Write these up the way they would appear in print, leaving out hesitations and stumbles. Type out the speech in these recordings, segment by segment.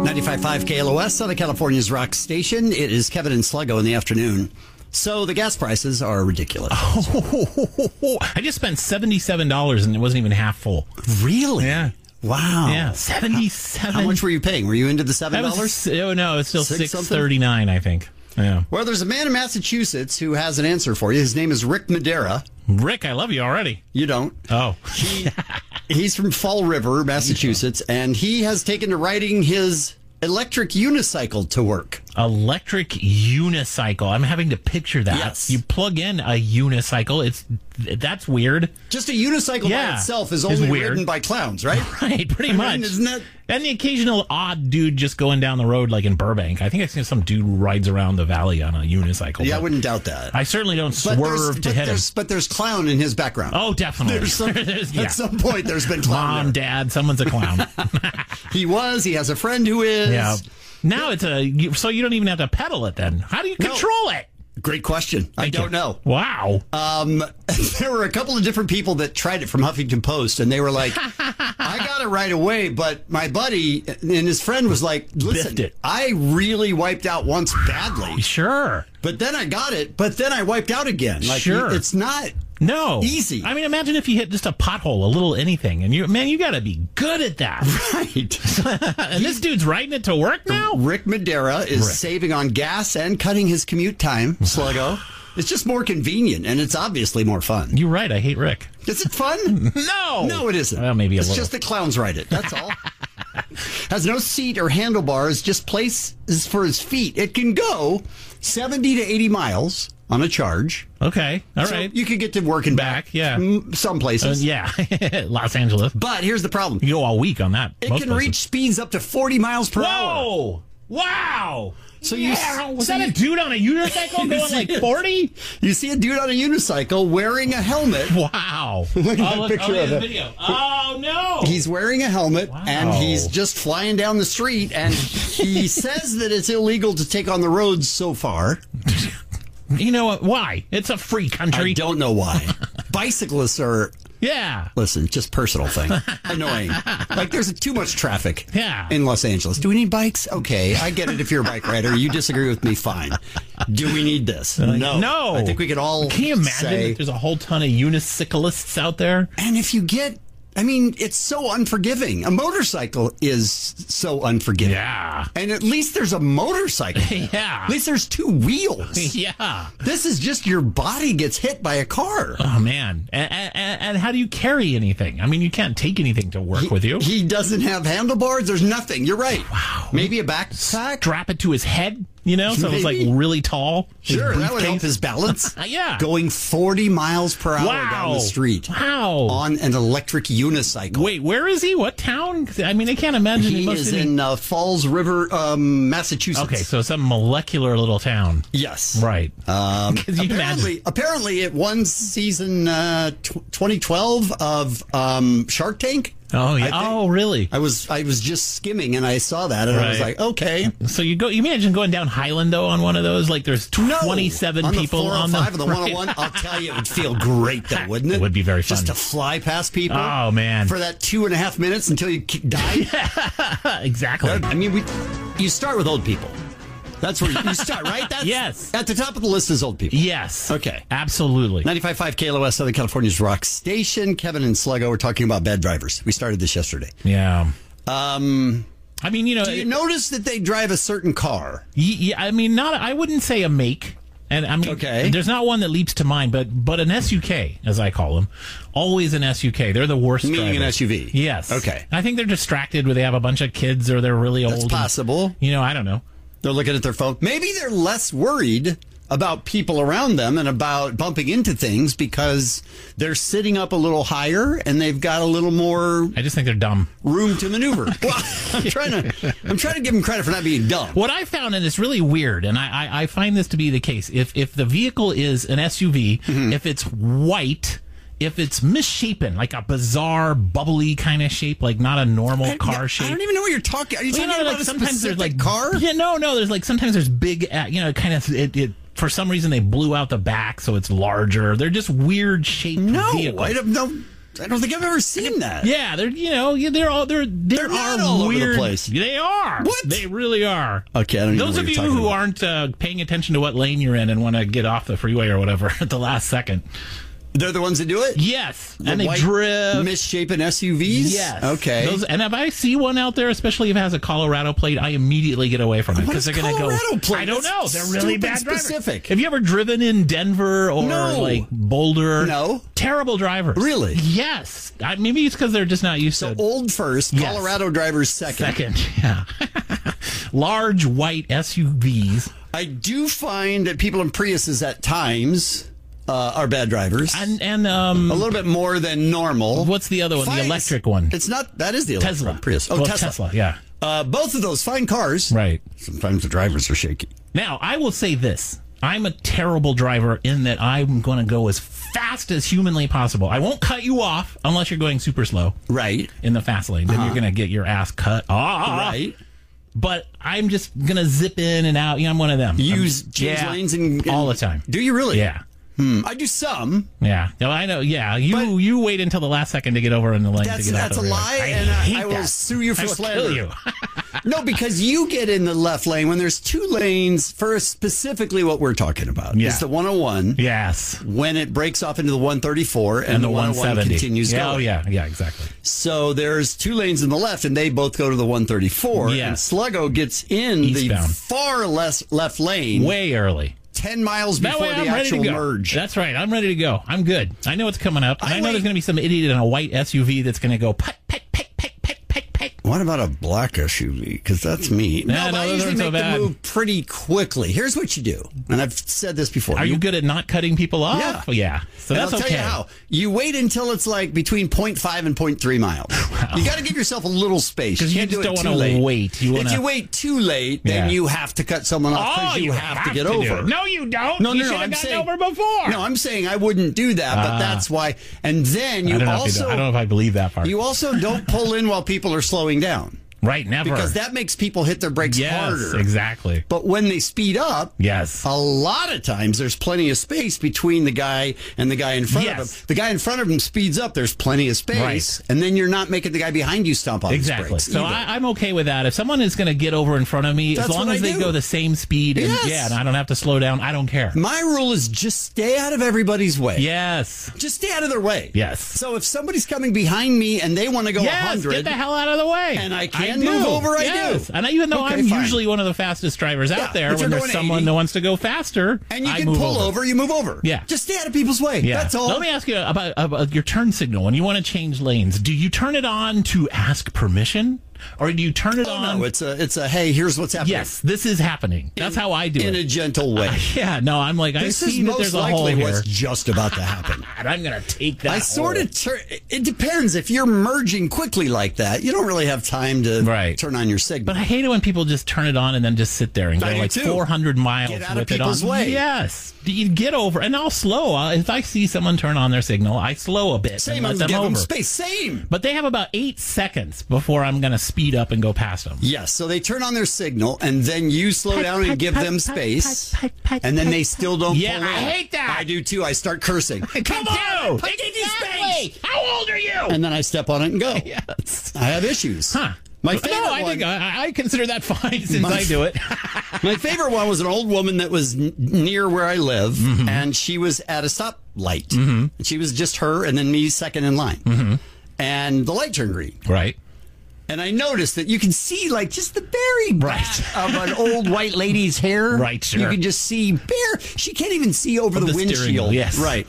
95.5 KLOS, Southern California's rock station. It is Kevin and Sluggo in the afternoon. So the gas prices are ridiculous. I just spent $77 and it wasn't even half full. Really? Yeah. Wow. Yeah, 77. How much were you paying? Were you into the $7? No, it's still $6.39, I think. Yeah. Well, there's a man in Massachusetts who has an answer for you. His name is Rick Madera. Rick, I love you already. You don't. Oh. He's from Fall River, Massachusetts, and he has taken to riding his electric unicycle to work. Electric unicycle. I'm having to picture that. Yes. You plug in a unicycle. That's weird. Just a unicycle by itself is only ridden by clowns, right? Right, pretty much. Isn't that? And the occasional odd dude just going down the road, like in Burbank. I think I've seen some dude who rides around the valley on a unicycle. Yeah, I wouldn't doubt that. I certainly don't swerve to hit him. But there's clown in his background. Oh, definitely. At some point, there's been clown. Mom, Dad, someone's a clown. He has a friend who is. Yeah. Now so you don't even have to pedal it then. How do you control it? Great question. I don't know. Wow. There were a couple of different people that tried it from Huffington Post, and they were like, I got it right away, but my buddy and his friend was like, listen, I really wiped out once badly. Sure. But then I got it, but then I wiped out again. Like, sure. It's not easy. I mean, imagine if you hit just a pothole, a little anything, and you got to be good at that. Right. And this dude's riding it to work now? Rick Madera is saving on gas and cutting his commute time, Sluggo. It's just more convenient, and it's obviously more fun. You're right. I hate Rick. Is it fun? No. No, it isn't. Well, maybe it's just the clowns ride it. That's all. Has no seat or handlebars, just places for his feet. It can go 70 to 80 miles on a charge. Okay. All right. You could get to work and back. Yeah. Some places. Yeah. Los Angeles. But here's the problem. You go all week on that. It can reach speeds up to 40 miles per hour. Whoa! Wow! So was that a dude on a unicycle going like 40? You see a dude on a unicycle wearing a helmet. Wow. Look at that picture of it. Video. Oh, no. He's wearing a helmet, and he's just flying down the street, and he says that it's illegal to take on the roads so far. You know what? Why? It's a free country. I don't know why. Bicyclists are... Yeah. Listen, just personal thing. Annoying. Like, there's too much traffic in Los Angeles. Do we need bikes? Okay, I get it if you're a bike rider. You disagree with me, fine. Do we need this? No. I think we could all Can you imagine that there's a whole ton of unicyclists out there? And if you get... it's so unforgiving. A motorcycle is so unforgiving. Yeah. And at least there's a motorcycle. Yeah. At least there's two wheels. Yeah. This is just your body gets hit by a car. Oh, man. And how do you carry anything? I mean, you can't take anything to work with you. He doesn't have handlebars. There's nothing. You're right. Wow. Maybe a backpack? Strap it to his head, so it's like really tall. Sure, that would help his balance. Yeah. Going 40 miles per hour down the street. Wow. On an electric unicycle. Wait, where is he? What town? I mean, I can't imagine. He is in Falls River, Massachusetts. Okay, so some molecular little town. Yes. Right. Apparently, it won season 2012 of Shark Tank. Oh yeah! Oh really? I was just skimming and I saw that and I was like, okay. So you imagine going down Highland though on one of those, like there's 27 people on the 405 or the 101. I'll tell you, it would feel great though, wouldn't it? It would be very fun just to fly past people. Oh man! For that 2.5 minutes until you die. Exactly. I mean, you start with old people. That's where you start, right? Yes. At the top of the list is old people. Yes. Okay. Absolutely. 95.5 KLOS, Southern California's rock station. Kevin and Sluggo were talking about bad drivers. We started this yesterday. Yeah. I mean, do you notice that they drive a certain car? Yeah. I mean, I wouldn't say a make. And I mean, there's not one that leaps to mind, but an SUK, as I call them, always an SUK. They're the worst Meaning drivers. an SUV? Yes. Okay. I think they're distracted where they have a bunch of kids or they're really old. That's possible. I don't know. They're looking at their phone. Maybe they're less worried about people around them and about bumping into things because they're sitting up a little higher and they've got a little more... I just think they're dumb. ...room to maneuver. Well, I'm trying to give them credit for not being dumb. What I found, and it's really weird, and I find this to be the case, if the vehicle is an SUV, if it's white... If it's misshapen, like a bizarre, bubbly kind of shape, like not a normal car shape. I don't even know what you're talking. Are you talking about a sometimes specific there's like car? Yeah, no. There's like sometimes there's big, kind of. It for some reason they blew out the back, so it's larger. They're just weird shaped vehicles. I don't know. I don't think I've ever seen that. Yeah, they're they're all all weird. Over the place. They are. What? They really are. Okay, I don't those know of what you you're who talking about. aren't paying attention to what lane you're in and want to get off the freeway or whatever at the last second. They're the ones that do it? Yes, The and they white, drift. misshapen SUVs? Yes. Okay. And if I see one out there, especially if it has a Colorado plate, I immediately get away from it because they're going to go. Colorado plate? I don't know. That's They're really bad specific. drivers. Have you ever driven in Denver or No. like Boulder? No. Terrible drivers. Really? Yes. Maybe it's because they're just not used to. Old first, Yes. Colorado drivers second. Yeah. Large white SUVs. I do find that people in Priuses at times are bad drivers. And a little bit more than normal. what's the other one? Fine. The electric one. It's not. That is the electric Tesla. one, Prius. Oh, Well, Tesla. yeah. Both of those fine cars. Right. Sometimes the drivers are shaky. Now, I will say this. I'm a terrible driver in that I'm going to go as fast as humanly possible. I won't cut you off unless you're going super slow. Right. In the fast lane. Then you're going to get your ass cut off. Right. But I'm just going to zip in and out. I'm one of them. Change lanes and all the time. Do you really? Yeah. I do some. Yeah. No, I know. Yeah. You wait until the last second to get over in the lane. That's out a the lie, I and hate I will that. sue you for I will slander. kill you. No, because you get in the left lane when there's two lanes for specifically what we're talking about. Yeah. It's the 101. Yes. When it breaks off into the 134 and the 101 170 continues yeah, going. Oh, yeah. Yeah, exactly. So there's two lanes in the left, and they both go to the 134. Yes. And Sluggo gets in Eastbound. the far less left lane. Way early. 10 miles That before way the I'm ready to actual go. merge. That's right. I'm ready to go. I'm good. I know what's coming up. And I know wait. there's going to be some idiot in a white SUV that's going to go pet, pet, pet, pet, pet, pet, pet. What about a black SUV? Because that's me. Nah, but no, I those usually aren't so make bad. the move pretty quickly. Here's what you do, and I've said this before. Are you good at not cutting people off? Yeah. Yeah. So And that's I'll tell okay. you how. You wait until it's like between 0.5 and 0.3 miles. Wow. You got to give yourself a little space. Because you can't just do it don't too want late. to wait. If you wait too late, then Yeah. you have to cut someone off because you have to get over. No, you don't. No, you no, should have I'm gotten saying over before. No, I'm saying I wouldn't do that, but that's why. And then you I don't know if I believe that part. you also don't pull in while people are slowing down. Right, never. Because that makes people hit their brakes yes, harder. exactly. But when they speed up, Yes. a lot of times there's plenty of space between the guy and the guy in front of Yes. him. The guy in front of him speeds up, there's plenty of space, Right. and then you're not making the guy behind you stomp on Exactly. his brakes. So either. I'm okay with that. If someone is going to get over in front of me, That's as long what as I they do. go the same speed, and Yes. and I don't have to slow down, I don't care. My rule is just stay out of everybody's way. Yes. Just stay out of their way. Yes. So if somebody's coming behind me and they want to go Yes, 100, get the hell out of the way. And I can do. move over, I do. Yes. And even though Okay, I'm fine. usually one of the fastest drivers Yeah, out there, if you're when there's going someone 80, that wants to go faster, and you I can move pull over, you move over. Yeah. Just stay out of people's way. Yeah. That's all. Let me ask you about your turn signal. When you want to change lanes, do you turn it on to ask permission? Or do you turn it on? No, it's a hey, here's what's happening. Yes, this is happening. That's how I do in it. a gentle way. Yeah, no, I'm like, I This see is that most there's a hole likely here. what's just about to happen. And I'm going to take that I sort hole. of it depends. If you're merging quickly like that, you don't really have time to Right. turn on your signal. But I hate it when people just turn it on and then just sit there and go I do like too. 400 miles Get out of with it people's on. way. Yes. You get over, and I'll slow. If I see someone turn on their signal, I slow a bit Same, and I'm let them give over. them space. Same. But they have about 8 seconds before I'm going to speed up and go past them. Yes, so they turn on their signal, and then you slow down and give them space, and then they still don't Yeah, pull in. I hate that. I do too. I start cursing. Come on, I give you space. How old are you? And then I step on it and go. Yes. I have issues. Huh. My favorite no, I one. think I consider that fine since My- I do it. My favorite one was an old woman that was near where I live, Mm-hmm. and she was at a stoplight. And she was just her and then me second in line. Mm-hmm. And the light turned green. Right. And I noticed that you can see like just the very back of an old white lady's hair. Right, sure. You can just see bare. She can't even see over Of the the steering windshield. wheel, yes. Right.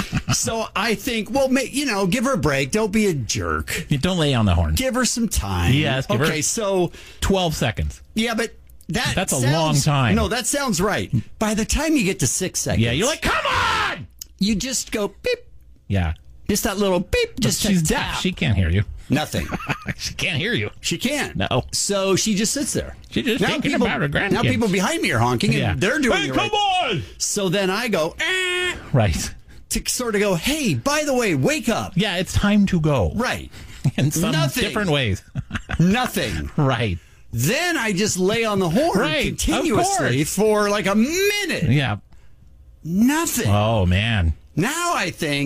So I think, well, give her a break. Don't be a jerk. You don't lay on the horn. Give her some time. Yes, give her- Okay, so 12 seconds. yeah, but That's a sounds- long time. No, that sounds right. By the time you get to 6 seconds, Yeah, you're like, come on! you just go beep. Yeah. Just that little beep. Just She's a deaf. tap. She can't hear you. Nothing. She can't hear you. She can't. No. So she just sits there. She's just thinking about her grandkids. Now people behind me are honking, Yeah. and they're doing Hey, it come right. on! So then I go, Right. to sort of go, hey, by the way, wake up. Yeah, it's time to go. Right. In some Nothing. different ways. Nothing. Right. Then I just lay on the horn Right, of continuously course. for like a minute. Yeah. Nothing. Oh, man. Now I think,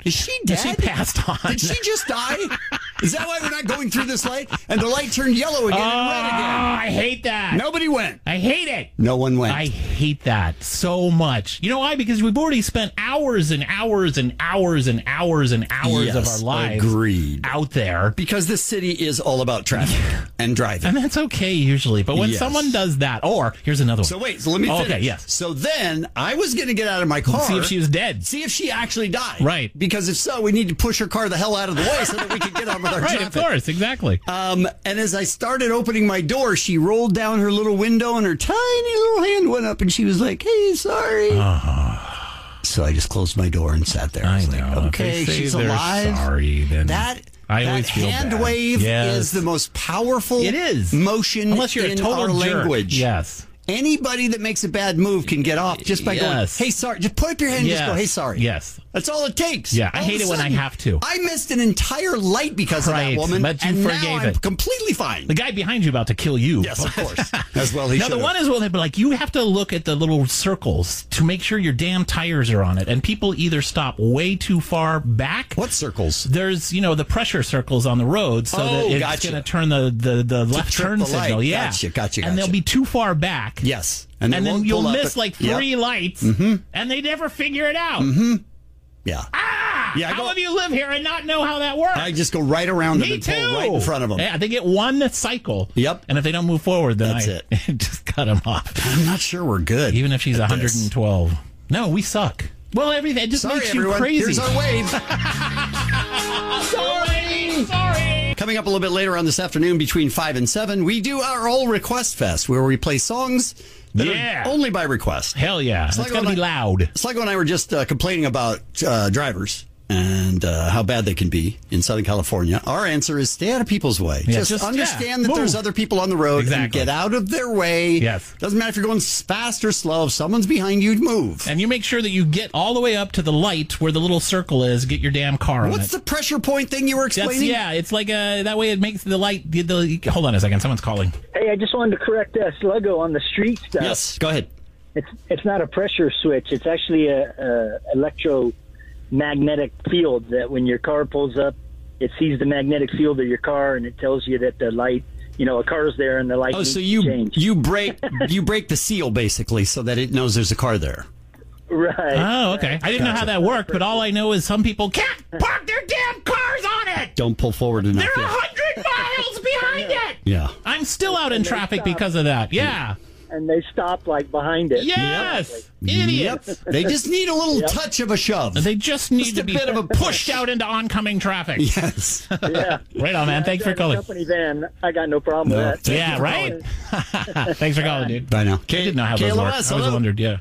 Is she dead? She passed on. Did she just die? Is that why we're not going through this light? And the light turned yellow again and red again. I hate that. Nobody went. I hate it. No one went. I hate that so much. You know why? Because we've already spent hours and hours and hours and hours and hours of our lives out there. Because this city is all about traffic and driving. And that's okay usually. But when someone does that, or here's another one. So wait, so let me finish. Okay, yes. So then I was going to get out of my car. See if she was dead. See if she actually died. Right. Because if so, we need to push her car the hell out of the way so that we can get on with our right, traffic. Of course, exactly. And as I started opening my door, she rolled down her little window and her tiny little hand went up and she was like, "Hey, sorry." So I just closed my door and sat there. I was know. Like, okay, she's alive. Sorry, then I always feel hand bad. Wave is the most powerful motion unless you're in a total our jerk. language. Yes. Anybody that makes a bad move can get off just by going, "Hey, sorry." Just put up your hand and just go, "Hey, sorry." Yes. That's all it takes. Yeah, I hate it when I have to. I missed an entire light because of that woman, but you forgave now I'm completely fine. The guy behind you about to kill you. Yes, of course. As well he should. Now, the one is, well, but like, you have to look at the little circles to make sure your damn tires are on it. And people either stop way too far back. What circles? There's, the pressure circles on the road so that it's going to turn the left turn signal. Yeah. Gotcha. And they'll be too far back. Yes. And then you'll miss like 3 lights, and they never figure it out. Mm-hmm. Yeah. How have you live here and not know how that works? I just go right around them and pull right in front of them. Yeah, they get one cycle. Yep. And if they don't move forward, then that's it. Just cut them off. I'm not sure we're good. Even if she's 112. This. No, we suck. Well, everything just makes you crazy. Here's our wave. Sorry. Coming up a little bit later on this afternoon between 5 and 7, we do our All Request Fest where we play songs that are only by request. Hell yeah. It's going to be loud. It's like when I were just complaining about drivers and how bad they can be in Southern California. Our answer is stay out of people's way. Yeah, just understand that there's other people on the road and get out of their way. Yes. Doesn't matter if you're going fast or slow. If someone's behind you, move. And you make sure that you get all the way up to the light where the little circle is. Get your damn car on What's the pressure point thing you were explaining? It's like that way it makes the light. Hold on a second. Someone's calling. Hey, I just wanted to correct Sluggo on the street stuff. Yes, go ahead. It's not a pressure switch. It's actually a electromagnetic field that when your car pulls up, it sees the magnetic field of your car and it tells you that the light, a car's there and the light needs to change. you break the seal basically so that it knows there's a car there. Right. Oh, okay. I didn't know how that worked, but all I know is some people can't park their damn cars on it. Don't pull forward enough. They're 100 miles behind it. Yeah. I'm still out in traffic because of that. Yeah. And they stop like behind it. Yes, idiots. Yep. They just need a little touch of a shove. They just need to be bit of a pushed out into oncoming traffic. Yes. Yeah. Right on, man. Thanks for calling. Company van. I got no problem with that. Yeah, right. Thanks for calling, dude. Bye now. I didn't know how those work. I always wondered. Yeah.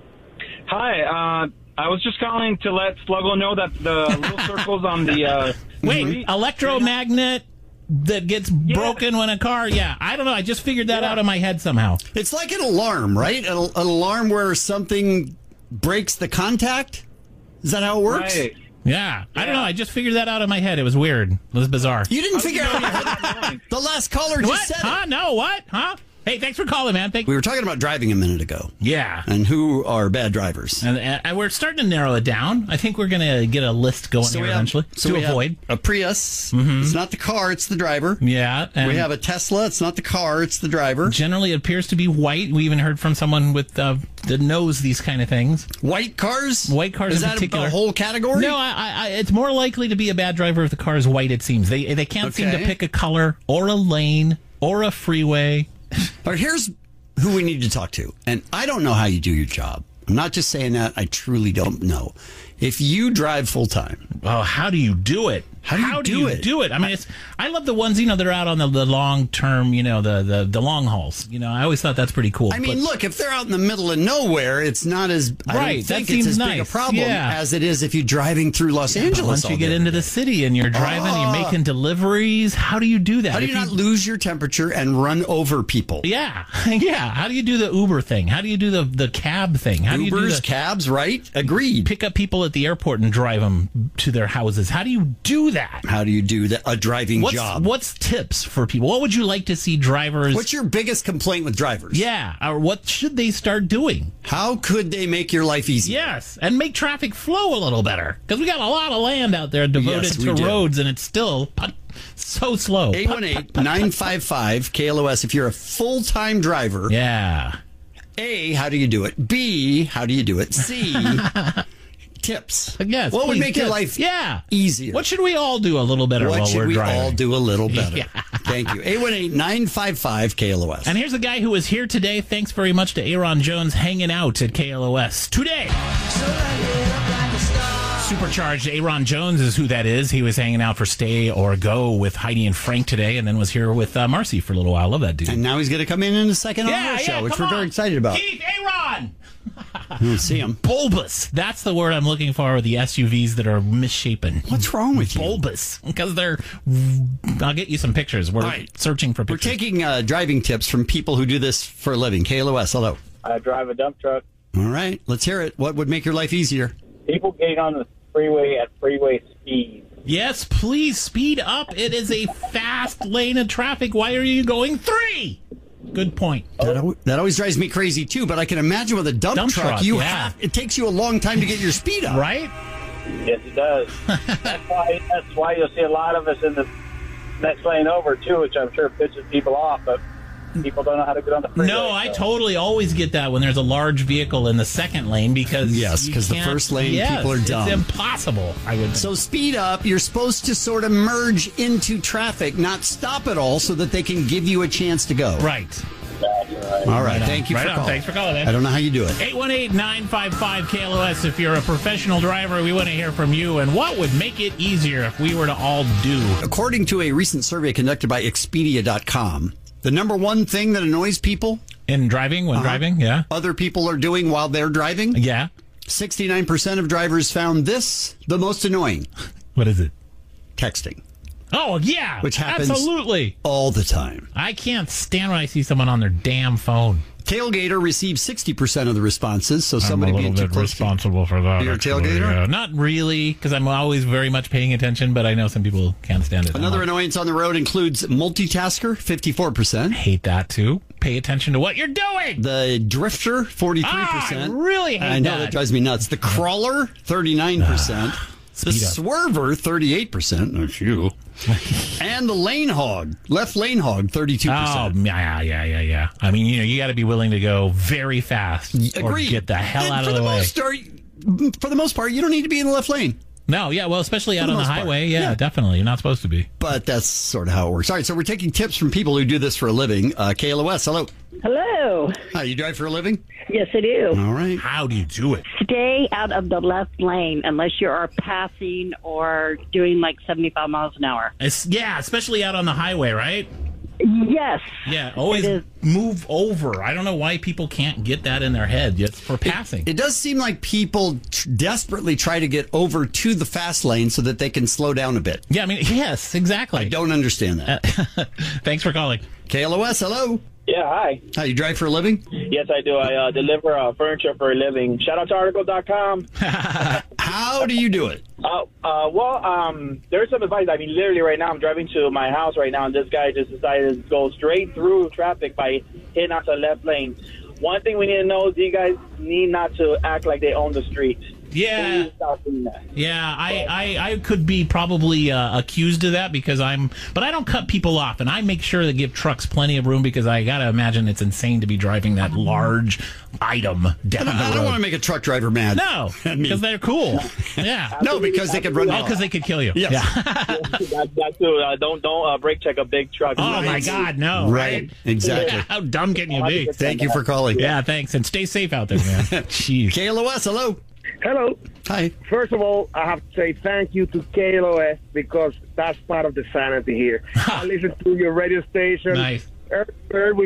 Hi. I was just calling to let Sluggo know that the little circles on the wait, electromagnet that gets broken when a car, I don't know. I just figured that out in my head somehow. It's like an alarm, right? An alarm where something breaks the contact? Is that how it works? Right. Yeah. I don't know. I just figured that out in my head. It was weird. It was bizarre. You didn't figure out the last caller just said it. No, what? Huh? Hey, thanks for calling, man. We were talking about driving a minute ago. Yeah. And who are bad drivers. And we're starting to narrow it down. I think we're going to get a list going here eventually to avoid. A Prius. Mm-hmm. It's not the car, it's the driver. Yeah. We have a Tesla. It's not the car, it's the driver. Generally, it appears to be white. We even heard from someone with that knows these kind of things. White cars? White cars in particular. Is that a whole category? No, it's more likely to be a bad driver if the car is white, it seems. They can't seem to pick a color or a lane or a freeway. But here's who we need to talk to. And I don't know how you do your job. I'm not just saying that. I truly don't know. If you drive full time. Oh, how do you do it? How do you do it? I mean, I love the ones, that are out on the long term, the long hauls. I always thought that's pretty cool. I mean, look, if they're out in the middle of nowhere, it's not as, I don't think it's as big a problem as it is if you're driving through Los Angeles. Once you get into the city and you're driving, you're making deliveries, how do you do that? How do you not lose your temperature and run over people? Yeah. Yeah. How do you do the Uber thing? How do you do the cab thing? How do you do cabs, right? Agreed. Pick up people at the airport and drive them to their houses. How do you do that? How do you do that? A driving job. What's tips for people? What would you like to see drivers? What's your biggest complaint with drivers? Yeah, or what should they start doing? How could they make your life easier? Yes, and make traffic flow a little better. Because we got a lot of land out there devoted to roads, and it's still so slow. 818-955-KLOS. If you're a full-time driver. Yeah. A, how do you do it? B, how do you do it? C, tips. Yes, what would make tips. your life easier? What should we all do a little better while we're driving? What should we all do a little better? Thank you. 818-955-KLOS. And here's a guy who was here today. Thanks very much to Aaron Jones hanging out at KLOS today. Supercharged Aaron Jones is who that is. He was hanging out for Stay or Go with Heidi and Frank today, and then was here with Marcy for a little while. Love that dude. And now he's going to come in a second on our show, which we're very excited about. Keith, Aaron! I don't see him. Bulbous. That's the word I'm looking for with the SUVs that are misshapen. What's wrong with you? Bulbous. Because they're... I'll get you some pictures. We're searching for pictures. We're taking driving tips from people who do this for a living. KLOS, hello. I drive a dump truck. All right, let's hear it. What would make your life easier? People getting on the freeway at freeway speed. Yes, please speed up. It is a fast lane of traffic. Why are you going 3? Good point. That always drives me crazy too. But I can imagine with a dump truck, it takes you a long time to get your speed up, right? Yes, it does. That's why you'll see a lot of us in the next lane over too, which I'm sure pisses people off. But people don't know how to get on the freeway. No, I totally always get that when there's a large vehicle in the second lane because the first lane people are dumb. It's impossible. I would. So speed up. You're supposed to sort of merge into traffic, not stop it all, so that they can give you a chance to go. Right. All right. Thank you for calling. Thanks for calling, man. I don't know how you do it. 818-955-KLOS. If you're a professional driver, we want to hear from you. And what would make it easier if we were to all do? According to a recent survey conducted by Expedia.com, the number one thing that annoys people in driving, driving, other people are doing while they're driving, 69% of drivers found this the most annoying. What is it? Texting. Oh, yeah. Which happens absolutely all the time. I can't stand when I see someone on their damn phone. Tailgater received 60% of the responses, so somebody I'm a being too close. Responsible for that. You're a tailgater? Yeah. Not really, because I'm always very much paying attention, but I know some people can't stand it. Another annoyance on the road includes multitasker, 54%. Hate that, too. Pay attention to what you're doing. The drifter, 43%. I really hate that. I know, that drives me nuts. The crawler, 39%. The swerver, 38%. That's you. And the lane hog, left lane hog, 32%. Oh, yeah. I mean, you got to be willing to go very fast or get the hell out of the way. For the most part, you don't need to be in the left lane. No, well, especially out on the highway. Yeah, definitely. You're not supposed to be. But that's sort of how it works. All right, so we're taking tips from people who do this for a living. KLOS, hello. Hello. Hi, you drive for a living? Yes, I do. All right. How do you do it? Stay out of the left lane unless you are passing or doing like 75 miles an hour. Especially out on the highway, right? Yes. Yeah, always move over. I don't know why people can't get that in their head. It's for passing. It does seem like people desperately try to get over to the fast lane so that they can slow down a bit. Yeah, I mean, yes, exactly. I don't understand that. Thanks for calling. KLOS, hello. Yeah, hi. Hi, you drive for a living? Yes, I do. I deliver furniture for a living. Shout out to Article.com. How do you do it? There's some advice. I mean, literally right now, I'm driving to my house right now, and this guy just decided to go straight through traffic by hitting out the left lane. One thing we need to know is you guys need not to act like they own the street. Yeah. Yeah, I could be probably accused of that because but I don't cut people off, and I make sure to give trucks plenty of room because I got to imagine it's insane to be driving that large item down the road. I don't want to make a truck driver mad. No, because they're cool. Yeah. No, because they could run you off. Because they could kill you. Yes. Yeah. That too. Don't brake check a big truck. Oh, my God, no. Right. Exactly. Yeah, how dumb can you be? Thank you for calling. Yeah, thanks. And stay safe out there, man. Jeez. KLOS, hello. Hello. Hi. First of all, I have to say thank you to KLOS because that's part of the sanity here. I listen to your radio station. Nice. With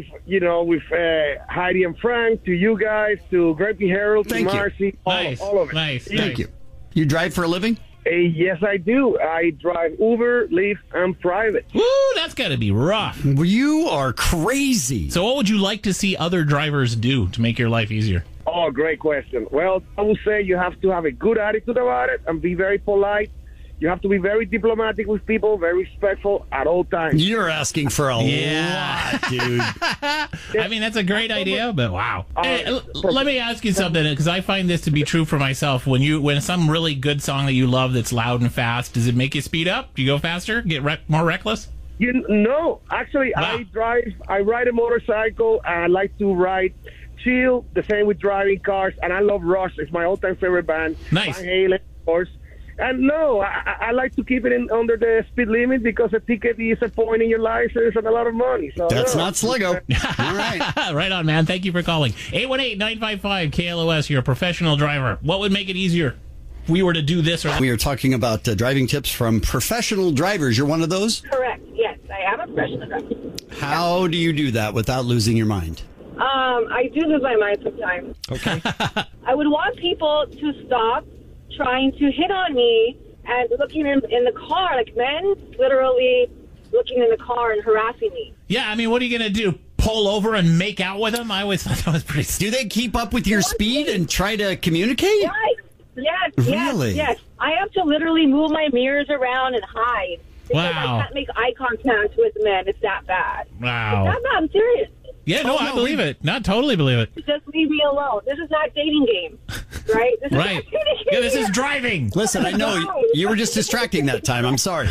Heidi and Frank, to you guys, to Grumpy Harold, to Marcy, all of it. Nice. Thank you. You drive for a living? Yes, I do. I drive Uber, Lyft, and private. Woo, that's got to be rough. You are crazy. So what would you like to see other drivers do to make your life easier? Oh, great question. Well, I would say you have to have a good attitude about it and be very polite. You have to be very diplomatic with people, very respectful at all times. You're asking for a lot, dude. I mean, that's a great idea, but wow. Hey, let me ask you something, because I find this to be true for myself. When some really good song that you love that's loud and fast, does it make you speed up? Do you go faster? Get more reckless? No, actually, wow. I ride a motorcycle, and I like to ride chill, the same with driving cars, and I love Rush. It's my all-time favorite band. Nice. Van Halen, of course. And no, I like to keep it under the speed limit because a ticket is a point in your license and a lot of money. So that's not Sligo. All right. Right on, man. Thank you for calling. 818-955-KLOS. You're a professional driver. What would make it easier if we were to do this? We are talking about driving tips from professional drivers. You're one of those? Correct. Yes, I am a professional driver. How do you do that without losing your mind? I do lose my mind sometimes. Okay. I would want people to stop trying to hit on me and looking in the car, like men literally looking in the car and harassing me. Yeah, I mean, what are you going to do? Pull over and make out with them? I always thought that was pretty... Do they keep up with your speed and try to communicate? Yes. Really? Yes. I have to literally move my mirrors around and hide. Because I can't make eye contact with men. It's that bad. Wow. It's that bad. I'm serious. Yeah, no, I believe it. Not totally believe it. Just leave me alone. This is not dating game, right? This is right. not dating game. Yeah, this is driving. Listen, I know you were just distracting that time. I'm sorry.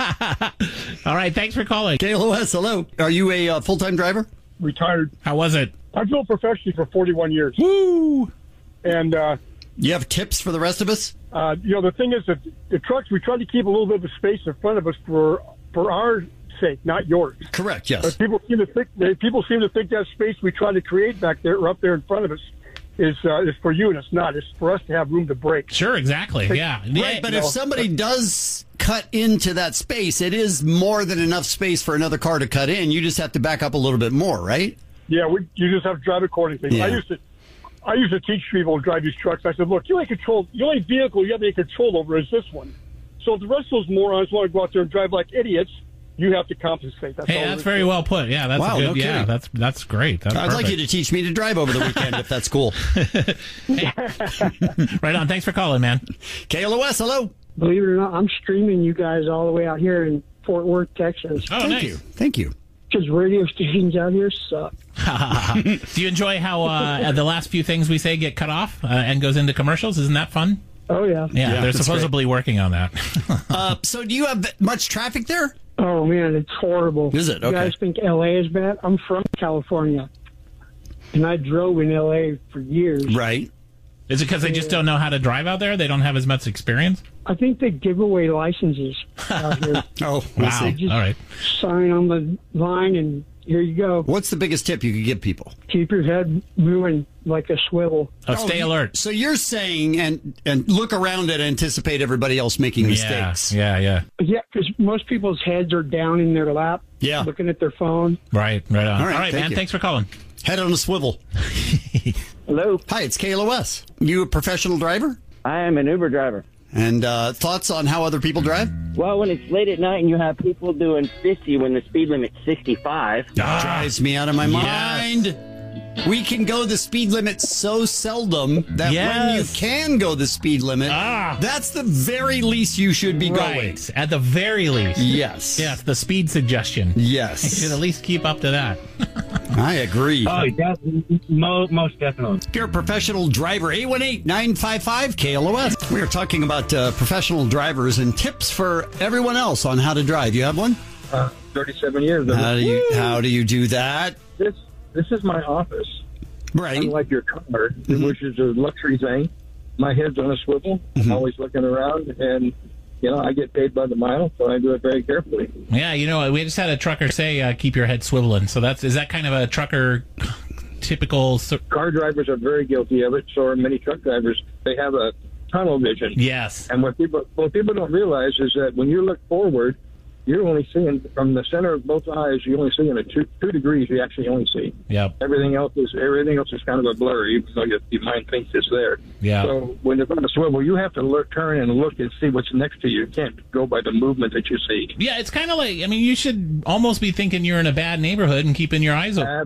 All right, thanks for calling. KLOS, hello. Are you a full-time driver? Retired. How was it? I drove professionally for 41 years. Woo! And you have tips for the rest of us? The thing is that the trucks, we try to keep a little bit of space in front of us for our sake, not yours. Correct, yes. But people seem to think that space we try to create back there or up there in front of us is for you, and it's not. It's for us to have room to brake. Sure, exactly. Yeah. Right, but if somebody does cut into that space, it is more than enough space for another car to cut in. You just have to back up a little bit more, right? Yeah, you just have to drive accordingly. Yeah. I used to teach people to drive these trucks. I said, look, the only vehicle you have any control over is this one. So if the rest of those morons want to go out there and drive like idiots, you have to compensate. That's very well put. Yeah, that's wow, good. No yeah, kidding. that's great. That's I'd like you to teach me to drive over the weekend if that's cool. Right on. Thanks for calling, man. KLOS, hello. Believe it or not, I'm streaming you guys all the way out here in Fort Worth, Texas. Oh, nice. Thank you. Because radio stations out here suck. Do you enjoy how the last few things we say get cut off and goes into commercials? Isn't that fun? Oh, yeah. Yeah, they're supposedly working on that. So do you have much traffic there? Oh, man, it's horrible. Is it? Okay. You guys think L.A. is bad? I'm from California, and I drove in L.A. for years. Right. Is it because they just don't know how to drive out there? They don't have as much experience? I think they give away licenses out here. Oh, wow. They just all right. sign on the line, and here you go. What's the biggest tip you could give people? Keep your head moving like a swivel. Stay alert. So you're saying, and look around and anticipate everybody else making mistakes. Yeah, because most people's heads are down in their lap, looking at their phone. Right on. All right, man. you. Thanks for calling. Head on a swivel. Hello. Hi, it's KLOS. You a professional driver? I am an Uber driver. And thoughts on how other people drive? Well, when it's late at night and you have people doing 50 when the speed limit's 65. Drives me out of my mind. We can go the speed limit so seldom that when you can go the speed limit, that's the very least you should be going. At the very least. Yes. Yes, the speed suggestion. Yes. You should at least keep up to that. I agree. Oh, most definitely. If you're a professional driver, 818-955-KLOS. We are talking about professional drivers and tips for everyone else on how to drive. You have one? 37 years. How do you do that? This is my office. Right. Unlike your car, which is a luxury thing. My head's on a swivel. I'm always looking around, and I get paid by the mile, so I do it very carefully. Yeah, we just had a trucker say, keep your head swiveling. So is that kind of a trucker typical... Car drivers are very guilty of it, so are many truck drivers. They have a tunnel vision. Yes. And what people don't realize is that when you look forward, you're only seeing from the center of both eyes. You only see in a two degrees. You actually only see. Yep. Everything else is kind of a blur, even though your mind thinks it's there. Yeah. So when they're on a swivel, you have to turn and look and see what's next to you. You can't go by the movement that you see. Yeah, it's kind of like, you should almost be thinking you're in a bad neighborhood and keeping your eyes open.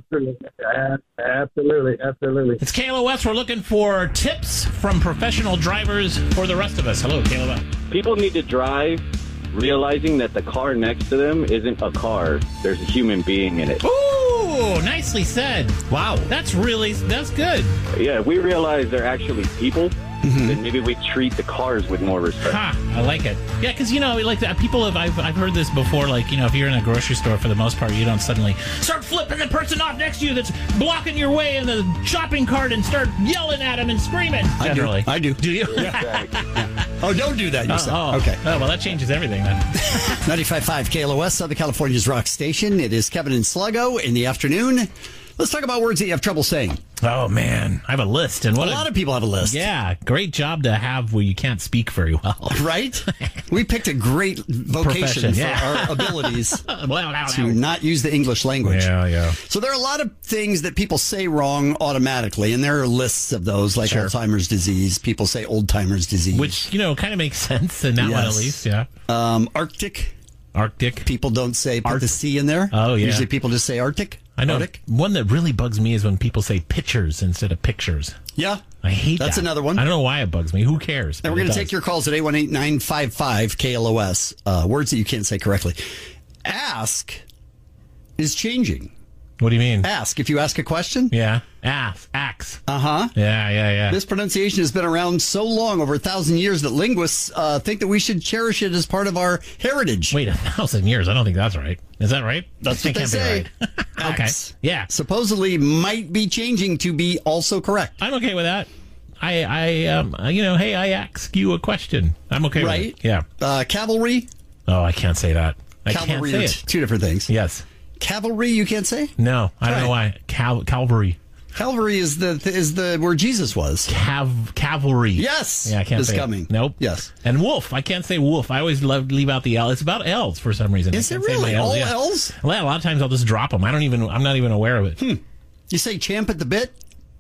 Absolutely. It's KLOS. We're looking for tips from professional drivers for the rest of us. Hello, KLOS. people need to drive realizing that the car next to them isn't a car. There's a human being in it. Ooh, nicely said. Wow. That's good. Yeah, if we realize they're actually people, then maybe we treat the cars with more respect. I like it. Yeah, because, like people I've heard this before, like, if you're in a grocery store, for the most part, you don't suddenly start flipping the person off next to you that's blocking your way in the shopping cart and start yelling at him and screaming. Generally. I do. Do you? Yeah. Oh, don't do that, you said. Okay. Oh, well, that changes everything then. 95.5 KLOS, Southern California's rock station. It is Kevin and Sluggo in the afternoon. Let's talk about words that you have trouble saying. Oh, man. I have a list. And a lot of people have a list. Yeah. Great job to have where you can't speak very well. Right? We picked a great vocation for our abilities to not use the English language. Yeah. So there are a lot of things that people say wrong automatically, and there are lists of those, like Alzheimer's disease. People say old-timers disease. Which, kind of makes sense in that one at least, yeah. Arctic. People don't say, put the C in there. Oh, yeah. Usually people just say Arctic. I know. Arctic. One that really bugs me is when people say pictures instead of pictures. Yeah. I hate That's another one. I don't know why it bugs me. Who cares? And we're going to take your calls at 818-955-KLOS. Words that you can't say correctly. Ask is changing. What do you mean? Ask. If you ask a question? Yeah. Ax. Uh-huh. Yeah. This pronunciation has been around so long, over 1,000 years, that linguists think that we should cherish it as part of our heritage. Wait, 1,000 years? I don't think that's right. Is that right? That's what they say. Right. Okay. Yeah. Supposedly might be changing to be also correct. I'm okay with that. Hey, I ask you a question. I'm okay with it. Yeah. Cavalry? Oh, I can't say that. Cavalry can't are say it. two different things. Yes. Cavalry, you can't say? No, I don't know why. Calvary. Calvary is the where Jesus was. Cavalry. Yes. Yeah, I can't say coming. It. Nope. Yes. And wolf. I can't say wolf. I always leave out the L. It's about L's for some reason. Is it really all L's? Well, a lot of times I'll just drop them. I'm not even aware of it. You say champ at the bit?